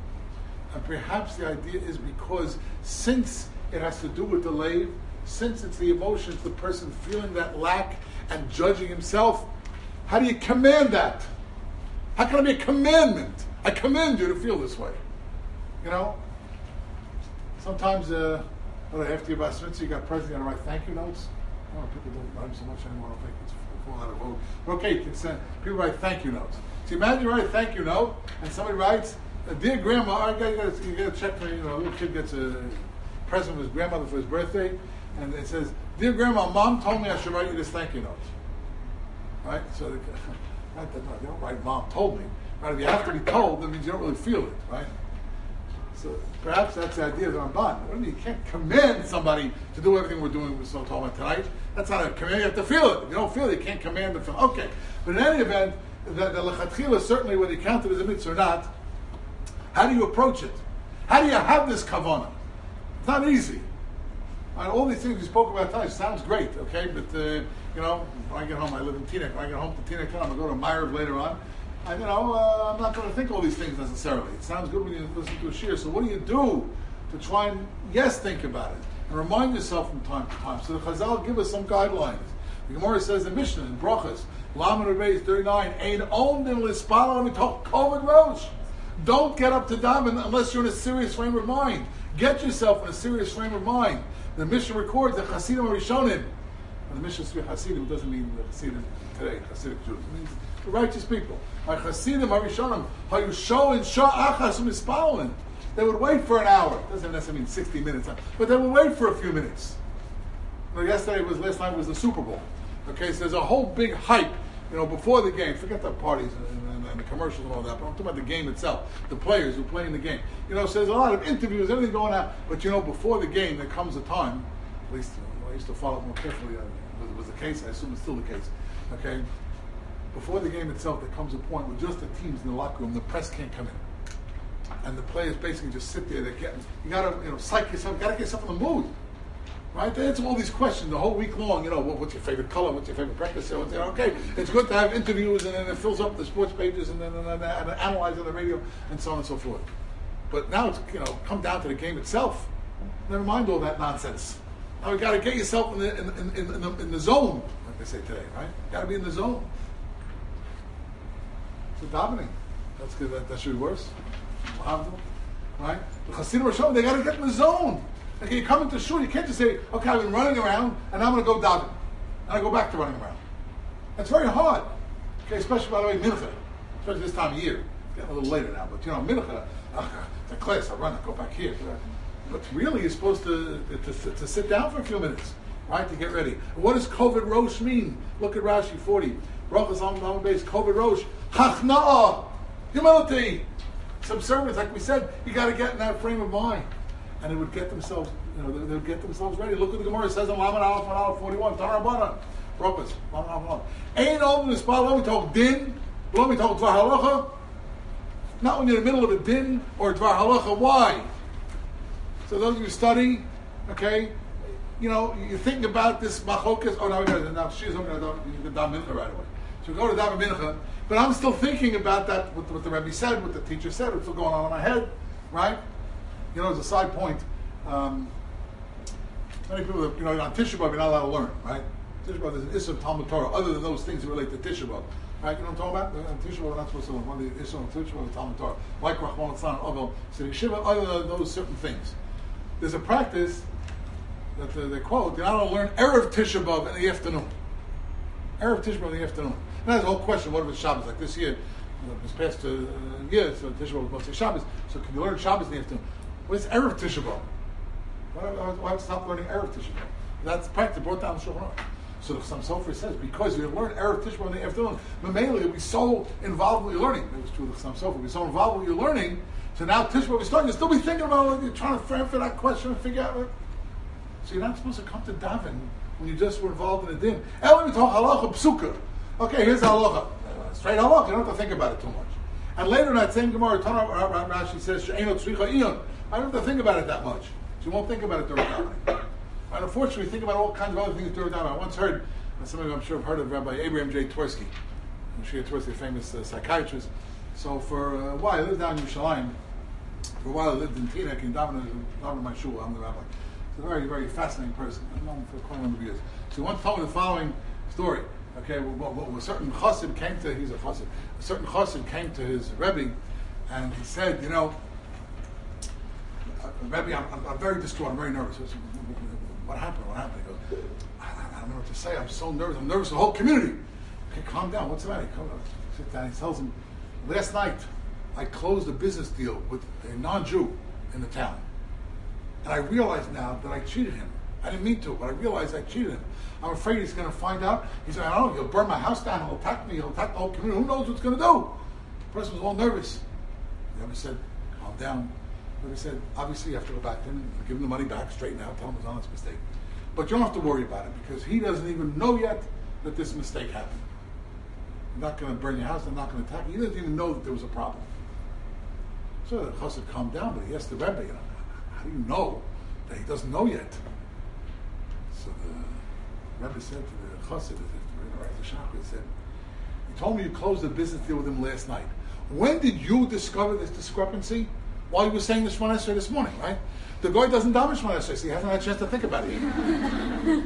And perhaps the idea is because since it has to do with the lave, since it's the emotions, the person feeling that lack and judging himself, how do you command that? How can it be a commandment? I command you to feel this way. You know? Sometimes, uh, well, after your Bas Mitzvah, you got present, you got to write thank you notes. Oh, people don't write so much anymore. I don't think it's full out of vote. Okay, you can send, people write thank you notes. So imagine you write a thank you note, and somebody writes, dear grandma, I got, you got you got to check for, you know, a little kid gets a present from his grandmother for his birthday, and it says, dear grandma, mom told me I should write you this thank you note. Right? So, the, right, you don't write mom told me. Right? If you have to be told, that means you don't really feel it, right? So perhaps that's the idea of the Ramban. You can't command somebody to do everything we're doing with so talking about tonight. That's not a command. You have to feel it. If you don't feel it, you can't command them. Okay. But in any event, the, the lechatchila, certainly whether you count it as a mitzvah or not, how do you approach it? How do you have this kavanah? It's not easy. And all these things we spoke about tonight sounds great, okay? But, uh, you know, when I get home, I live in Teaneck. When I get home to Teaneck, I'm going to go to Meyerv later on. And, you know, uh, I'm not going to think all these things necessarily. It sounds good when you listen to a shir. So what do you do to try and, yes, think about it? And remind yourself from time to time. So the Chazal give us some guidelines. The Gemara says in Mishnah, in Brachas, Lamed Rebeis thirty-nine, Ein omdim lispala mitoch koved rosh. Don't get up to daven unless you're in a serious frame of mind. Get yourself in a serious frame of mind. The Mishnah records that Hasidim are Rishonim. And the Mishnah speaks Hasidim doesn't mean the Hasidim today, Hasidic Jews. It means the righteous people. Hasidim are Rishonim. Hayusho and Shah Achas Mispalin. They would wait for an hour. It doesn't necessarily mean sixty minutes, but they would wait for a few minutes. You know, yesterday was, last night was the Super Bowl. Okay, so there's a whole big hype, you know, before the game. Forget the parties and, and, and the commercials and all that, but I'm talking about the game itself, the players who play in the game. You know, so there's a lot of interviews, everything going on. But you know, before the game, there comes a time at least uh, I used to follow it more carefully, uh, was, was the case, I assume it's still the case, okay? Before the game itself, there comes a point where just the teams in the locker room, the press can't come in. And the players basically just sit there, they're getting, you gotta, you know, psych yourself, you gotta get yourself in the mood. Right? They answer all these questions the whole week long, you know, what, what's your favorite color, what's your favorite breakfast, you know, okay, it's good to have interviews, and then it fills up the sports pages, and then and, and, and analyze on the radio, and so on and so forth. But now it's, you know, come down to the game itself. Never mind all that nonsense. Now you got to get yourself in the in, in, in, in, the, in the zone, like they say today, right? Got to be in the zone. So davening, that's good. That, that should be worse. Right? The Hasidim are showing they got to get in the zone. Okay, you come into shul, you can't just say, okay, I've been running around, and I'm going to go daven, and I go back to running around. That's very hard. Okay, especially by the way, mincha, especially this time of year. It's getting a little later now, but you know, mincha, uh, the class, I run, I go back here. But really, you're supposed to, to, to, to sit down for a few minutes, right, to get ready. What does Koved Rosh mean? Look at Rashi forty. Brachas on the base, Koved Rosh, Hachna'ah, humility, subservience. Like we said, you got to get in that frame of mind, and they would get themselves, you know, they, they would get themselves ready. Look at the Gemara. It says in Laman Aleph, Aleph forty-one, Tanarabana, Brachas, Laman Aleph. Ain't over the spot. Let me talk din. Let me talk Dvar Halacha. Not when you're in the middle of a din or Dvar Halacha. Why? So those of you study, okay, you know, you're thinking about this machokas. Oh, no, no, no, she's going to do Dam Mincha right away. So we go to Dam Mincha, but I'm still thinking about that, what, what the Rebbe said, what the teacher said, what's still going on in my head, right? You know, as a side point, um, many people, that, you know, on Tisha B'Av, you're not allowed to learn, right? Tisha B'Av is an Issur Talmud Torah, other than those things that relate to Tisha B'Av. Right, you know what I'm talking about? On Tisha B'Av, we're not supposed to learn. One of the Issur on Tisha B'Av is Talmud Torah. Like Rachman Tzlan, Ovel, Sidi Shiva, other than those certain things. There's a practice that they quote, you're not going to learn Erev Tisha B'Av in the afternoon. Erev Tisha B'Av in the afternoon. And that's the whole question, what if it's Shabbos? Like this year, you know, this past uh, year, so Tisha B'Av was mostly Shabbos, so can you learn Shabbos in the afternoon? What is Erev Tisha B'Av? Why, why have to stop learning Erev Tisha B'Av? That's the practice brought down the Shulchan Aruch. So the Chassam Sofer says, because you learn Erev Tisha B'Av in the afternoon, Mamela, you'll be so involved with your learning. It was true of the Chassam Sofer, you'll be so involved with your learning. So now Tisha B'Av is starting, you'll still be thinking about it, you're trying to frame for that question and figure out it. So you're not supposed to come to daven when you just were involved in a din. And let me talk halacha psuka. Okay, here's halacha. Uh, straight halacha, you don't have to think about it too much. And later in that same Gemara, Rashi says, She'eno tzricha iyon. I don't have to think about it that much. So you won't think about it during davening. And unfortunately, think about all kinds of other things during davening. I once heard, some of you I'm sure have heard of Rabbi Abraham J. Twersky. Shia Twersky, a famous uh, psychiatrist. So for a while, he lived down in Yerushalayim. For a while, I lived in Teaneck, in davening in my shul. I'm the rabbi. He's a very, very fascinating person. I've known him for quite a number of years. So he once told me the following story. Okay, well, well, a certain chassid came to, he's a chassid, a certain chassid came to his Rebbe, and he said, you know, Rebbe, I'm, I'm, I'm very distraught, I'm very nervous. I said, what happened, what happened? He goes, I, I don't know what to say, I'm so nervous, I'm nervous for the whole community. Okay, calm down, what's the matter? Come on, sit down. He tells him, last night, I closed a business deal with a non-Jew in the town. And I realize now that I cheated him. I didn't mean to, but I realized I cheated him. I'm afraid he's going to find out. He's like, I don't know, he'll burn my house down, he'll attack me, he'll attack the whole community. Who knows what's going to do? The person was all nervous. The Rebbe said, calm down. The Rebbe said, obviously you have to go back to him and give him the money back, straighten out, tell him it was an honest mistake. But you don't have to worry about it because he doesn't even know yet that this mistake happened. They're not going to burn your house, they're not going to attack you. He doesn't even know that there was a problem. So the chassid calmed down, but he asked the Rebbe, you know, how do you know that he doesn't know yet? So the Rebbe said to the chassid, as if to write the shop, he said, you told me you closed a business deal with him last night. When did you discover this discrepancy? While you were saying this Shemona Esrei this morning, right? The guy doesn't daven Shemona Esrei, so he hasn't had a chance to think about it yet.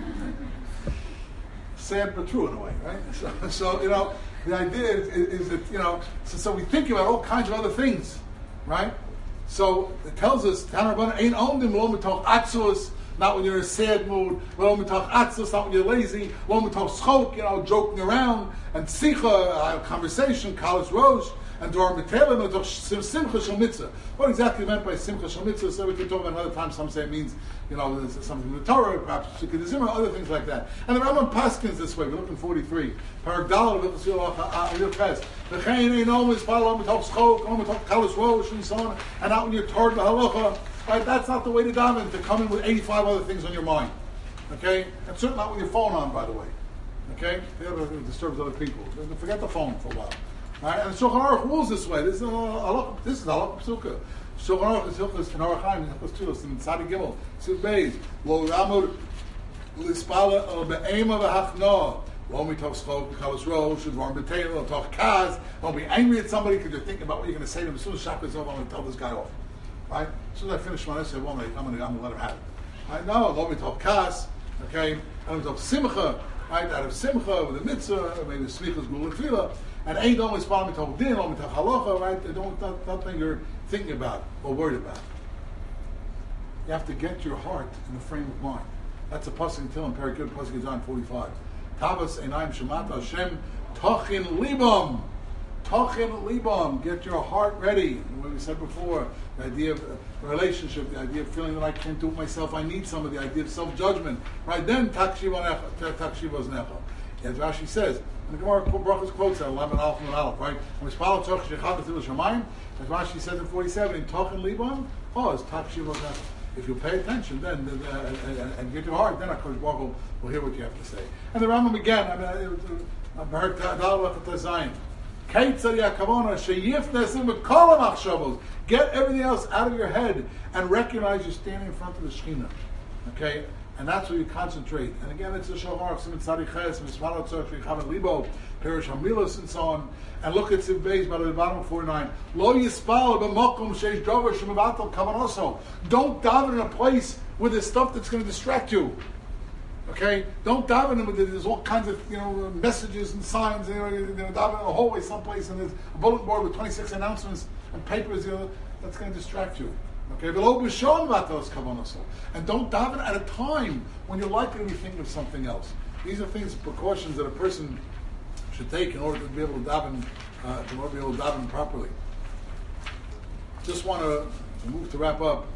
Sad but true in a way, right? So, so you know, the idea is, is, is that, you know, so, so we think about all kinds of other things, right? So it tells us, Tanarabana ain't only lo mitoch atzos, not when you're in a sad mood, lo mitoch atzos, not when you're lazy, lo mitoch schok, you know, joking around, and tzicha, conversation, kalas rosh, and dor mitela, and simcha shel mitzvah. What exactly meant by simcha shel mitzvah? So we can talk about another time. Some say it means, you know, there's something in the Torah, perhaps Sukkot Zimra, other things like that. And the Rambam paskins this way. We look in forty-three. Parak Dalal of the Yil Ches. The Chayin ain't always follow mitach schok, on mitach kalas rosh, and so on. And out when you're toward the halacha, right? That's not the way to daven. To come in with eighty-five other things on your mind. Okay? And certainly not with your phone on, by the way. Okay? It disturbs other people. Forget the phone for a while. All right? And the Shulchan Aruch rules this way. This is halakha. This is halakha psuka. Shulchan Aruch is hilchos in Orach Chaim, hilchos Tzulos, in Tzadi Gimel, Sif Beis, Lo Ramud Lispala Be'ema V'Hachna. Won't be talk schok, chalas rosh, should warm potato, they'll talk kaz, won't be angry at somebody because you're thinking about what you're going to say to them. As soon as Shabbat is over, I'm going to tell this guy off. Right? As soon as I finish my lesson, well, I'm going to, I'm going to let him have it. Right? No, won't be talk kaz, okay? I'm going to talk simcha, right? Out of simcha, with a mitzvah, maybe the smichas gula tefillah, and ain't only spot me talk din, only talk halacha, right? They don't, not, nothing you're thinking about or worried about. You have to get your heart in the frame of mind. That's a pasuk in Tehillim, Perikut, pasuk Zion forty-five. Tavas Einaim Shemat Hashem Tachin Libam. Tachin Libam. Get your heart ready. And what we said before, the idea of a relationship, the idea of feeling that I can't do it myself, I need somebody, the idea of self-judgment. Right then, Takshiva Necha. As Rashi says, and the Gemara Brachos quotes that, Lamed Aleph and Aleph, right? As Rashi says in forty-seven, in Tachin Libam, oh, it's Takshiva Necha. If you pay attention, then uh, and, and get your heart, then HaKadosh Baruch Hu will hear what you have to say. And the Rambam again, I mean, I've heard Zayin. Get everything else out of your head and recognize you're standing in front of the Shekhinah. Okay? And that's where you concentrate. And again, it's a Shulchan Aruch, Siman Tzadi Ches, Mismalo Tzorch, Chavan Libo, Perish Hamilos, and so on. And look at Siv Beis, by the bottom of forty-nine. Lo Yispal b'mokum sheish drover shemivatal kavanoso. Don't daven in a place with there's stuff that's going to distract you. Okay? Don't daven in with there's all kinds of you know messages and signs. You know, you know daven in a hallway someplace and there's a bulletin board with twenty-six announcements and papers. You know, that's going to distract you. Okay, and don't daven at a time when you're likely to be thinking of something else. These are things, precautions that a person should take in order to be able to daven, uh, in order to be able to daven properly. Just want to move to wrap up.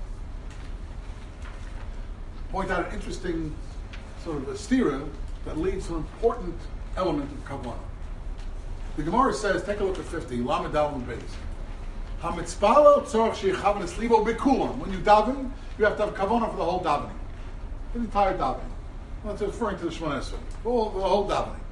Point out an interesting sort of a stira that leads to an important element of kavanah. The Gemara says, take a look at fifty, Lamed Daled Beis. When you daven, you have to have kavanah for the whole davening. For the entire davening. Well, it's referring to the Shemona Esrei. For the whole davening.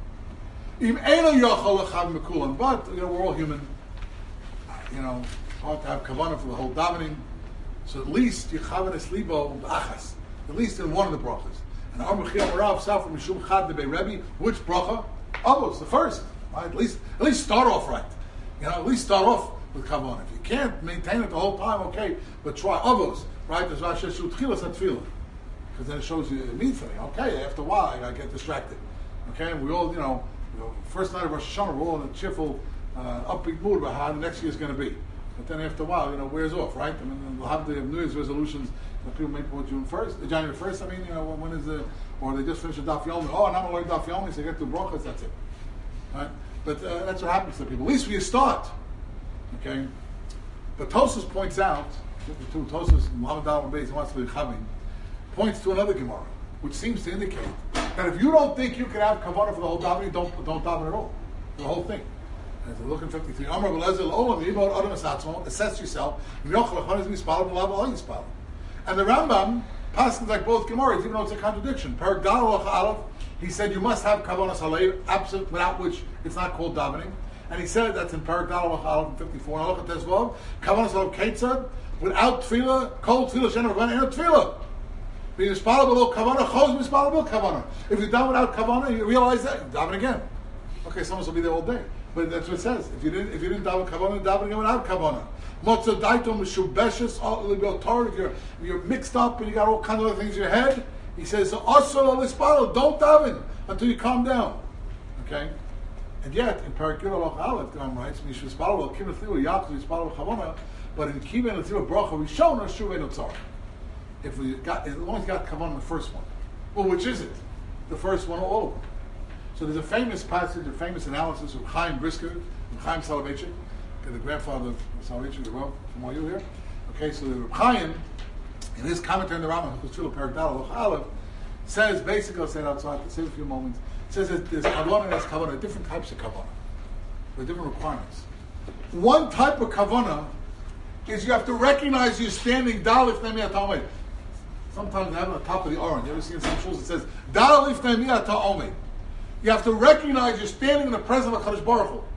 But, you know, we're all human. You know, it's hard to have kavanah for the whole davening. So at least you chavanes libo achas. At least in one of the brachas. And Armachiyah Marav Safra Mishum Chad Debei Rebbe, which bracha? Avos, the first. Right? At least, at least start off right. You know, at least start off with kavanah. If you can't maintain it the whole time, okay, but try avos, right? There's Rashi Shu Tchilas Atfilah, because then it shows you immediately. Okay, after a while, I get distracted. Okay, and we all, you know, you know, first night of Rosh Hashanah, we're all in a cheerful, uh, upbeat mood about how the next year is going to be. But then after a while, you know, wears off, right? I mean, we'll have the New Year's resolutions. You know, people make what June first, January first. I mean, you know, when is the, or they just finish a Daf Yomi. Oh, now I'm going to learn Daf Yomi, so they get to brachas. That's it, right? But uh, that's what happens to people. At least when you start. Okay, but Tosas points out, to Tosas Muhammad Daled Beis wants to be chavin, points to another Gemara, which seems to indicate that if you don't think you can have kavanah for the whole davening, don't don't daven at all, the whole thing. As we look in fifty-three, Amar Belezer Olam Yibod Adam Esatzmo, assess yourself. And the Rambam passes like both Gemaras, even though it's a contradiction. Perak Daled Aleph, he said you must have kavanah salev, absent without which it's not called davening. And he said that's in Perak Daled Aleph fifty-four. And look at this one. Kavanah salev ketzad without tefillah, cold tefillah, shener v'an ain't tefillah. Being mispalel below kavanah, choz mispalel below kavanah. If you daven without kavanah, you realize that you daven again. Okay, someone will be there all day, but that's what it says. If you didn't, if you didn't daven kavanah, daven again without kavanah. Motzah daito mishubeshes, if you're you're mixed up and you got all kinds of other things in your head. He says so. Also, mispalel, don't daven until you calm down. Okay. And yet, in Perak Yud Aleph, the Ram writes, "Mishvispalel kibbutz liu yaakov yispalel chavana," but in kibbutz liu bracha rishona shuvei notzar. If we got, as long as you got kavanah the first one, well, which is it? The first one or all of them? So there's a famous passage, a famous analysis of Chaim Brisker, of Chaim Soloveitchik, the grandfather of Soloveitchik, the Rav from all you here. Okay, so the Chaim, in his commentary on the Rambam, Chutzilah Perak Daled Aleph, says basically, I'll say it outside to save a few moments. It says that there's kavanah and there's kavanah, different types of kavanah, with different requirements. One type of kavanah is you have to recognize you're standing dalif nemi atamed. Sometimes they have it on top of the orange. You ever seen some shuls that says, "Da lifnei miyah ta'omi." You have to recognize you're standing in the presence of HaKadosh Baruch Hu.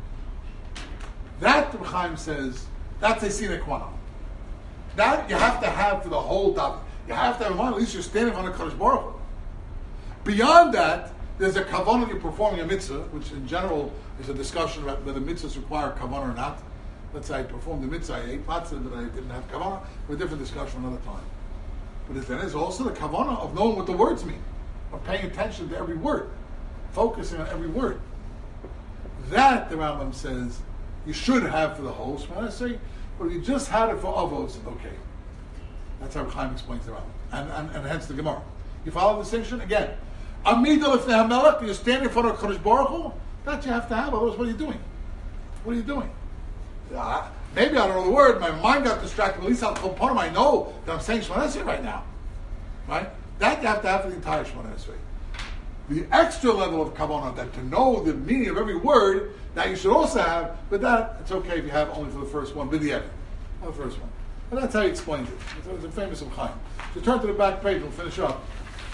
That, Reb Chaim says, that's a sine qua non. That you have to have for the whole davening. You have to have in mind, at least you're standing in front of HaKadosh Baruch Hu. Beyond that, there's a kavanah you're performing a mitzvah, which in general is a discussion about whether mitzvahs require kavanah or not. Let's say I performed the mitzvah, I ate matzah, but I didn't have kavanah. For a different discussion another time. But then there's also the kavanah of knowing what the words mean, of paying attention to every word, focusing on every word. That, the Rambam says, you should have for the whole Shemona Esrei, but if you just had it for avos, okay. That's how Chaim explains the Rambam, and, and, and hence the Gemara. You follow the distinction? Again, Amida Lifnei HaMelech, you're standing in front of Kadosh Baruch Hu, that you have to have, otherwise what are you doing? What are you doing? Uh, maybe I don't know the word, my mind got distracted, but at least I'll component, I know that I'm saying Shemona Esrei right now. Right? That you have to have for the entire Shemona Esrei. The extra level of kavanah, that to know the meaning of every word, that you should also have, but that, it's okay if you have only for the first one, b'di'evet, not the first one. And that's how he explains it. It's a famous of Chaim. So turn to the back page, we'll finish up.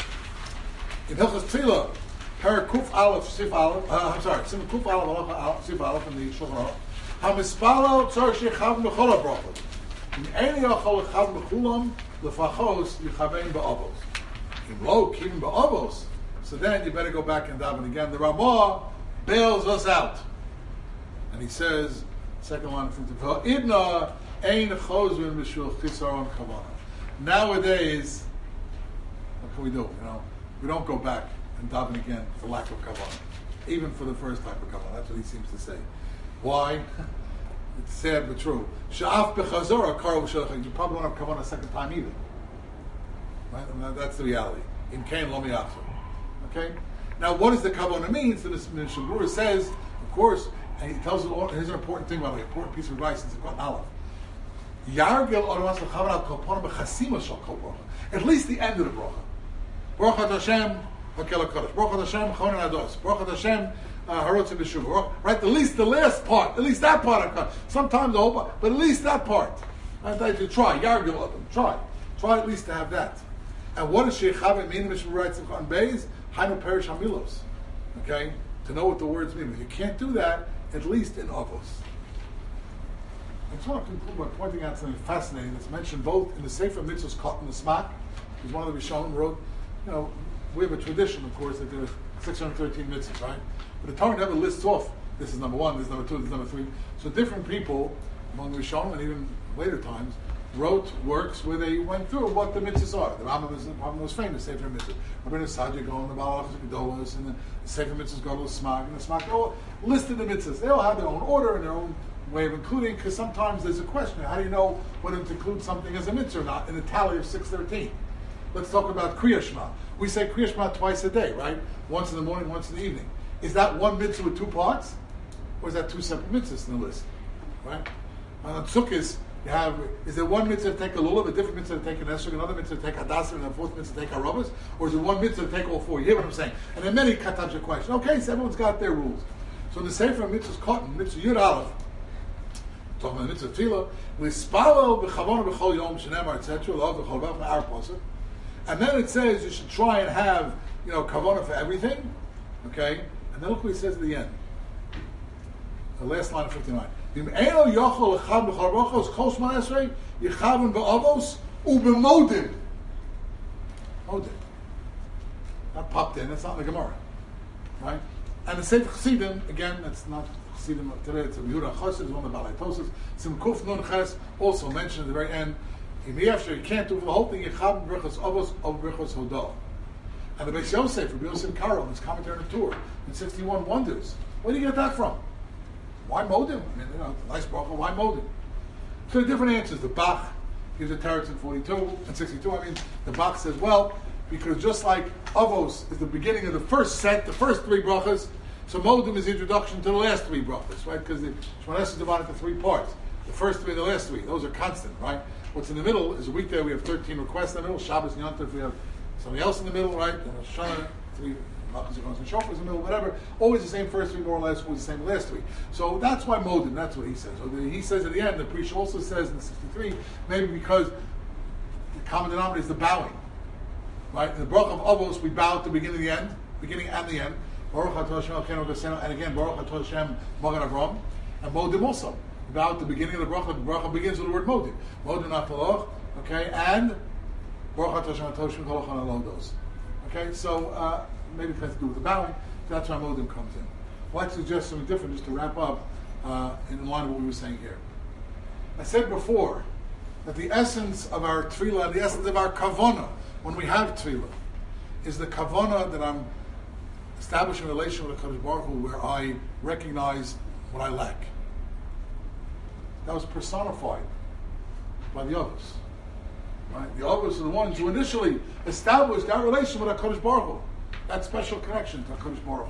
In Hilchos Tefillah, Parak Kuf Aleph, Sif Aleph, uh, I'm sorry, Sim Kuf Aleph, Aleph, Sif Aleph, in the Shulchan Aruch. HaMispalo tzor shechav mechol habrachot. In Ein yochol lechav mechulam, lefachos yichavein ba'avos. In lo kivin ba'avos, so then you better go back and daven again. The Ramah bails us out. And he says, second line from Tefillah, Idna ein chozrin b'shul chisaron kavanah. Nowadays, what can we do? You know, we don't go back and daven again for lack of kavanah, even for the first type of kavanah. That's what he seems to say. Why? It's sad but true. Sha'af b'chazorah karo b'shalach. You probably won't have kavanah a second time either. Right? And that's the reality. In kain lo miyachzor. Okay? Now, what does the kavanah mean? So this Mishnah Berurah says, of course, and he tells us all, here's an important thing, by the way, important piece of advice, it's a Katan Aleph. Yargil oras l'chavanah kolponim b'chasima shal kol bracha. At least the end of the bracha. Baruch Hashem, hakel hakadosh. Baruch Hashem, chonin ados. Baruch Hashem, harotz b'shuva. Right? At least the last part, at least that part. Of Sometimes the whole part, but at least that part. Right? That you try. Yargil of them. Try. Try at least to have that. And what does Sheikhavim mean? Mishnah writes in Katan Beis, Hainu perish hamilos. Okay? To know what the words mean. But you can't do that, at least in Avos. I just want to conclude by pointing out something fascinating that's mentioned both in the Sefer Mitzvos Katan and Smak, because one of the Rishonim wrote, you know, we have a tradition, of course, that there are six hundred thirteen mitzvahs, right? But the Torah never lists off, this is number one, this is number two, this is number three. So different people, among the Rishonim and even later times, wrote works where they went through what the mitzvahs are. The Rambam is the most famous Sefer Mitzvah. Rabbeinu Saadia go on the Baal Halakhos Gedolos, and the Sefer Mitzvahs go to the Smak, and the Smak all listed the mitzvahs. They all have their own order and their own way of including, because sometimes there's a question, how do you know whether to include something as a mitzvah or not in the tally of six thirteen? Let's talk about Kriya Shema. We say Kriya Shema twice a day, right? Once in the morning, once in the evening. Is that one mitzvah with two parts? Or is that two separate mitzvahs in the list? Right? On Sukkot, you have, is there one mitzvah to take a lulav, a different mitzvah to take an esrog, another mitzvah to take hadassah, and a fourth mitzvah to take harobas? Or is it one mitzvah to take all four? You hear what I'm saying? And there are many kataja questions. Okay, so everyone's got their rules. So in the Sefer Mitzvahs Katan, Mitzvah Yud Aleph, talking about the Mitzvah Tefillah, we spalo b'chavona b'chol yom shenemar, et cetera, love b'chol b'chol our pasuk. And then it says you should try and have, you know, kavana for everything. Okay? And then look what he says at the end. The last line of fifty-nine. V'im'eno yochol l'chav b'chol brachos kol shmon esrei yichavon b'avos u'b'modim. Modim. That popped in. That's not in the Gemara. Right? And the Sefer Chassidim, again, that's not Chassidim of today, it's a Yehuda Chassid, it's one of the Balei Tosas. Sim Kuf Nun Ches, also mentioned at the very end, you can't do the whole thing, Yechab B'Brichos Avos, Av B'Brichos Hodah. And the Beis Yosef, Rabbi Yosef Karo, in his commentary on the Torah, in sixty-one Wonders, where do you get that from? Why Modim? I mean, you know, nice bracha, why Modim? So the different answers. The Bach gives a teretz in forty-two and sixty-two. I mean, the Bach says, well, because just like Avos is the beginning of the first set, the first three brachas, so Modim is the introduction to the last three brachas, right? Because the Shemona Esrei is divided into three parts. The first three and the last three, those are constant, right? What's in the middle is a weekday, we have thirteen requests in the middle, Shabbos and Yom Tov, we have something else in the middle, right? And Shana, three Malchus and Shofar in the middle, whatever. Always the same first three, more or less, always the same last three. So that's why Modim, that's what he says. So the, he says at the end, the Prish also says in the sixty-three, maybe because the common denominator is the bowing. Right? In the Baruch of Avos, we bow at the beginning and the end, beginning and the end. Baruch Atah Hashem Elokeinu B'Seinu, and again, Baruch Atah Hashem Magen Avram, and Modim also. We bow at the beginning of the Baruch. The Baruch begins with the word Modim. Modim Nataloch, okay, and Baruch Atah Hashem Atoshim Kolach Alodos. Okay, so uh, maybe it has to do with the bowing. That's why Modim comes in. I'd like to suggest something different just to wrap up uh, in line with what we were saying here. I said before that the essence of our tefillah, the essence of our kavana, when we have tefillah, is the kavana that I'm establishing a relation with HaKadosh Baruch Hu where I recognize what I lack. That was personified by the others. Right? The others are the ones who initially established that relation with HaKadosh Baruch Hu, that special connection to HaKadosh Baruch Hu.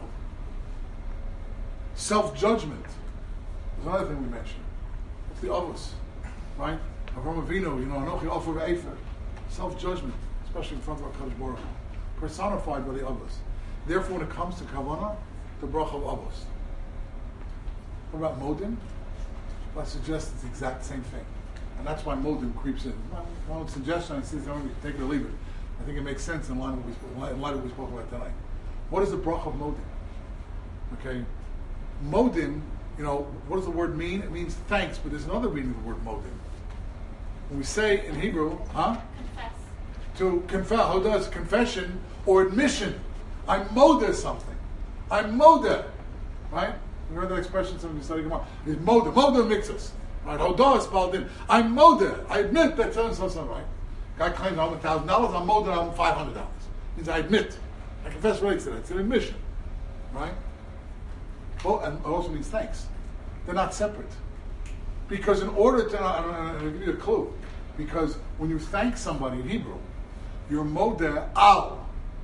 Self-judgment is another thing we mentioned. It's the others, right? Avram Avinu, you know, Anochi Ofer Ve'efer. Self-judgment, especially in front of HaKadosh Baruch Hu, personified by the others. Therefore, when it comes to kavanah, the bracha of avos. What about modim? I suggest it's the exact same thing, and that's why modim creeps in. My own suggestion, I see if you take it or leave it. I think it makes sense in line with what we, in light of what we spoke about tonight. What is the bracha of modim? Okay, modim. You know, what does the word mean? It means thanks, but there's another meaning of the word modim. When we say in Hebrew, huh? Confess. To confess, how does confession or admission? I'm moda something. I'm moda. Right? You heard that expression somebody studying Gemara. It's moda. Moda mixes. Right? Hodah is spelled in. I'm moda. I admit that so and so something, right? Guy claims I owe a thousand dollars, I'm moda, I owe five hundred dollars. Means I admit. I confess relates to that. It's an admission. Right? Well, and it also means thanks. They're not separate. Because in order to, I'll give you a clue. Because when you thank somebody in Hebrew, you're moda al.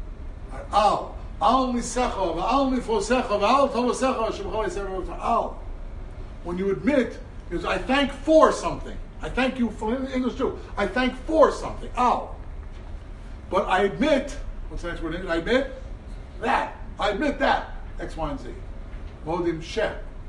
Al. Al misecha, al mifosecha, al tovasecha, shemcha yisecha, al. When you admit, because I thank for something. I thank you for, in English too. I thank for something. Al. But I admit, what's the next word in English? I admit that. I admit that. X, Y, and Z. Modim she.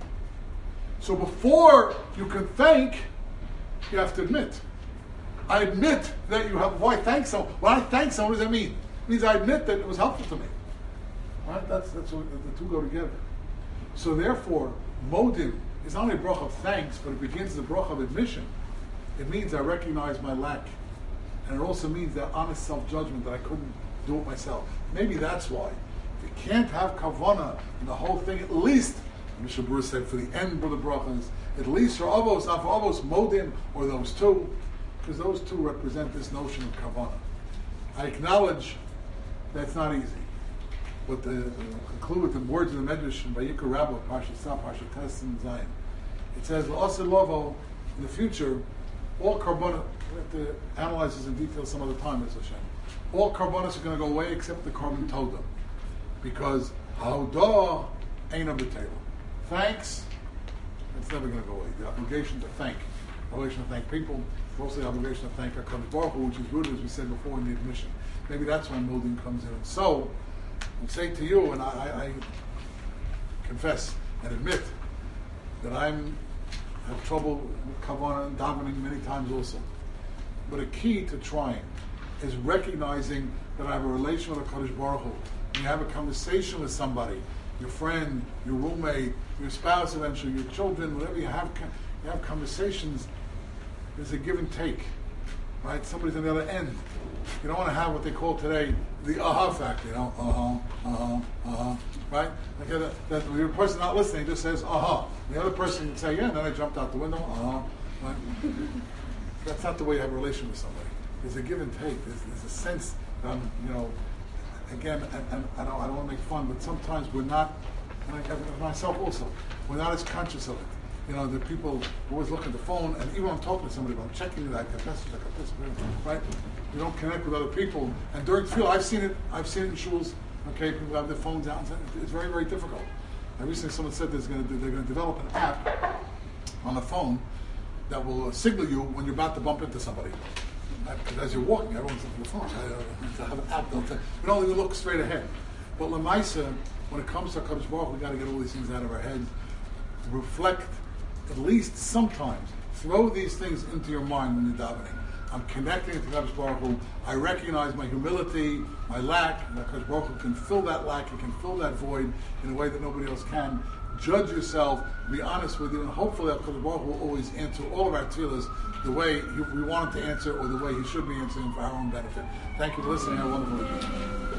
So before you can thank, you have to admit. I admit that you have, why thank someone? When I thank someone, what does that mean? It means I admit that it was helpful to me. Right? That's, that's what the two go together. So therefore, modim is not only a bracha of thanks, but it begins as a bracha of admission. It means I recognize my lack. And it also means that honest self-judgment that I couldn't do it myself. Maybe that's why. If you can't have kavanah in the whole thing, at least, Mishnah Berurah said, for the end of the brachas, at least for avos, not for avos, modim, or those two, because those two represent this notion of kavanah. I acknowledge that's not easy. But to uh, conclude with the words of the Medrash in Vayikra Rabbah, Parsha Sa, Parsha Tes in Zion. It says, L'aseh lovo, in the future, all karbonos, we have to analyze this in detail some other time, as Hashem. All karbonos are going to go away except the carbon toda. Because haudah ain't a b'tela. Thanks, it's never going to go away. The obligation to thank, the obligation to thank people, mostly the obligation to thank HaKadosh Baruch Hu, which is rooted, as we said before, in the admission. Maybe that's when modim comes in. And so, I'm saying to you, and I, I, I confess and admit that I'm have trouble with kavanah and davening many times also. But a key to trying is recognizing that I have a relation with HaKadosh Baruch Hu. When you have a conversation with somebody, your friend, your roommate, your spouse eventually, your children, whatever you have, you have conversations, there's a give and take. Right? Somebody's on the other end. You don't want to have what they call today the aha factor, you know, uh-huh, uh-huh, uh-huh, right? Like that, that the person not listening just says, uh-huh. The other person would say, yeah, and then I jumped out the window, uh-huh. Right? That's not the way you have a relation with somebody. There's a give and take. There's, there's a sense that I'm, you know, again, and, and I don't, I don't want to make fun, but sometimes we're not, and I have myself also, we're not as conscious of it. You know, the people always look at the phone, and even when I'm talking to somebody, I'm checking it, I got message, I got this, right? We don't connect with other people. And during tefillah, I've seen it, I've seen it in shuls, okay, people have their phones out, it's very, very difficult. I recently someone said there's going to, they're going to develop an app on the phone that will signal you when you're about to bump into somebody. Because as you're walking, everyone's looking at the phone. To have an app, they'll tell you. We don't even look straight ahead. But Lamaisa, when it comes to HaKadosh Baruch Hu, we got to get all these things out of our heads. Reflect, at least sometimes, throw these things into your mind when you're davening. I'm connecting to Kadosh Baruch Hu. I recognize my humility, my lack, and Kadosh Baruch Hu can fill that lack, he can fill that void in a way that nobody else can. Judge yourself, be honest with you, and hopefully Kadosh Baruch Hu will always answer all of our tefillas the way we want him to answer or the way he should be answering for our own benefit. Thank you for listening. Have a wonderful evening.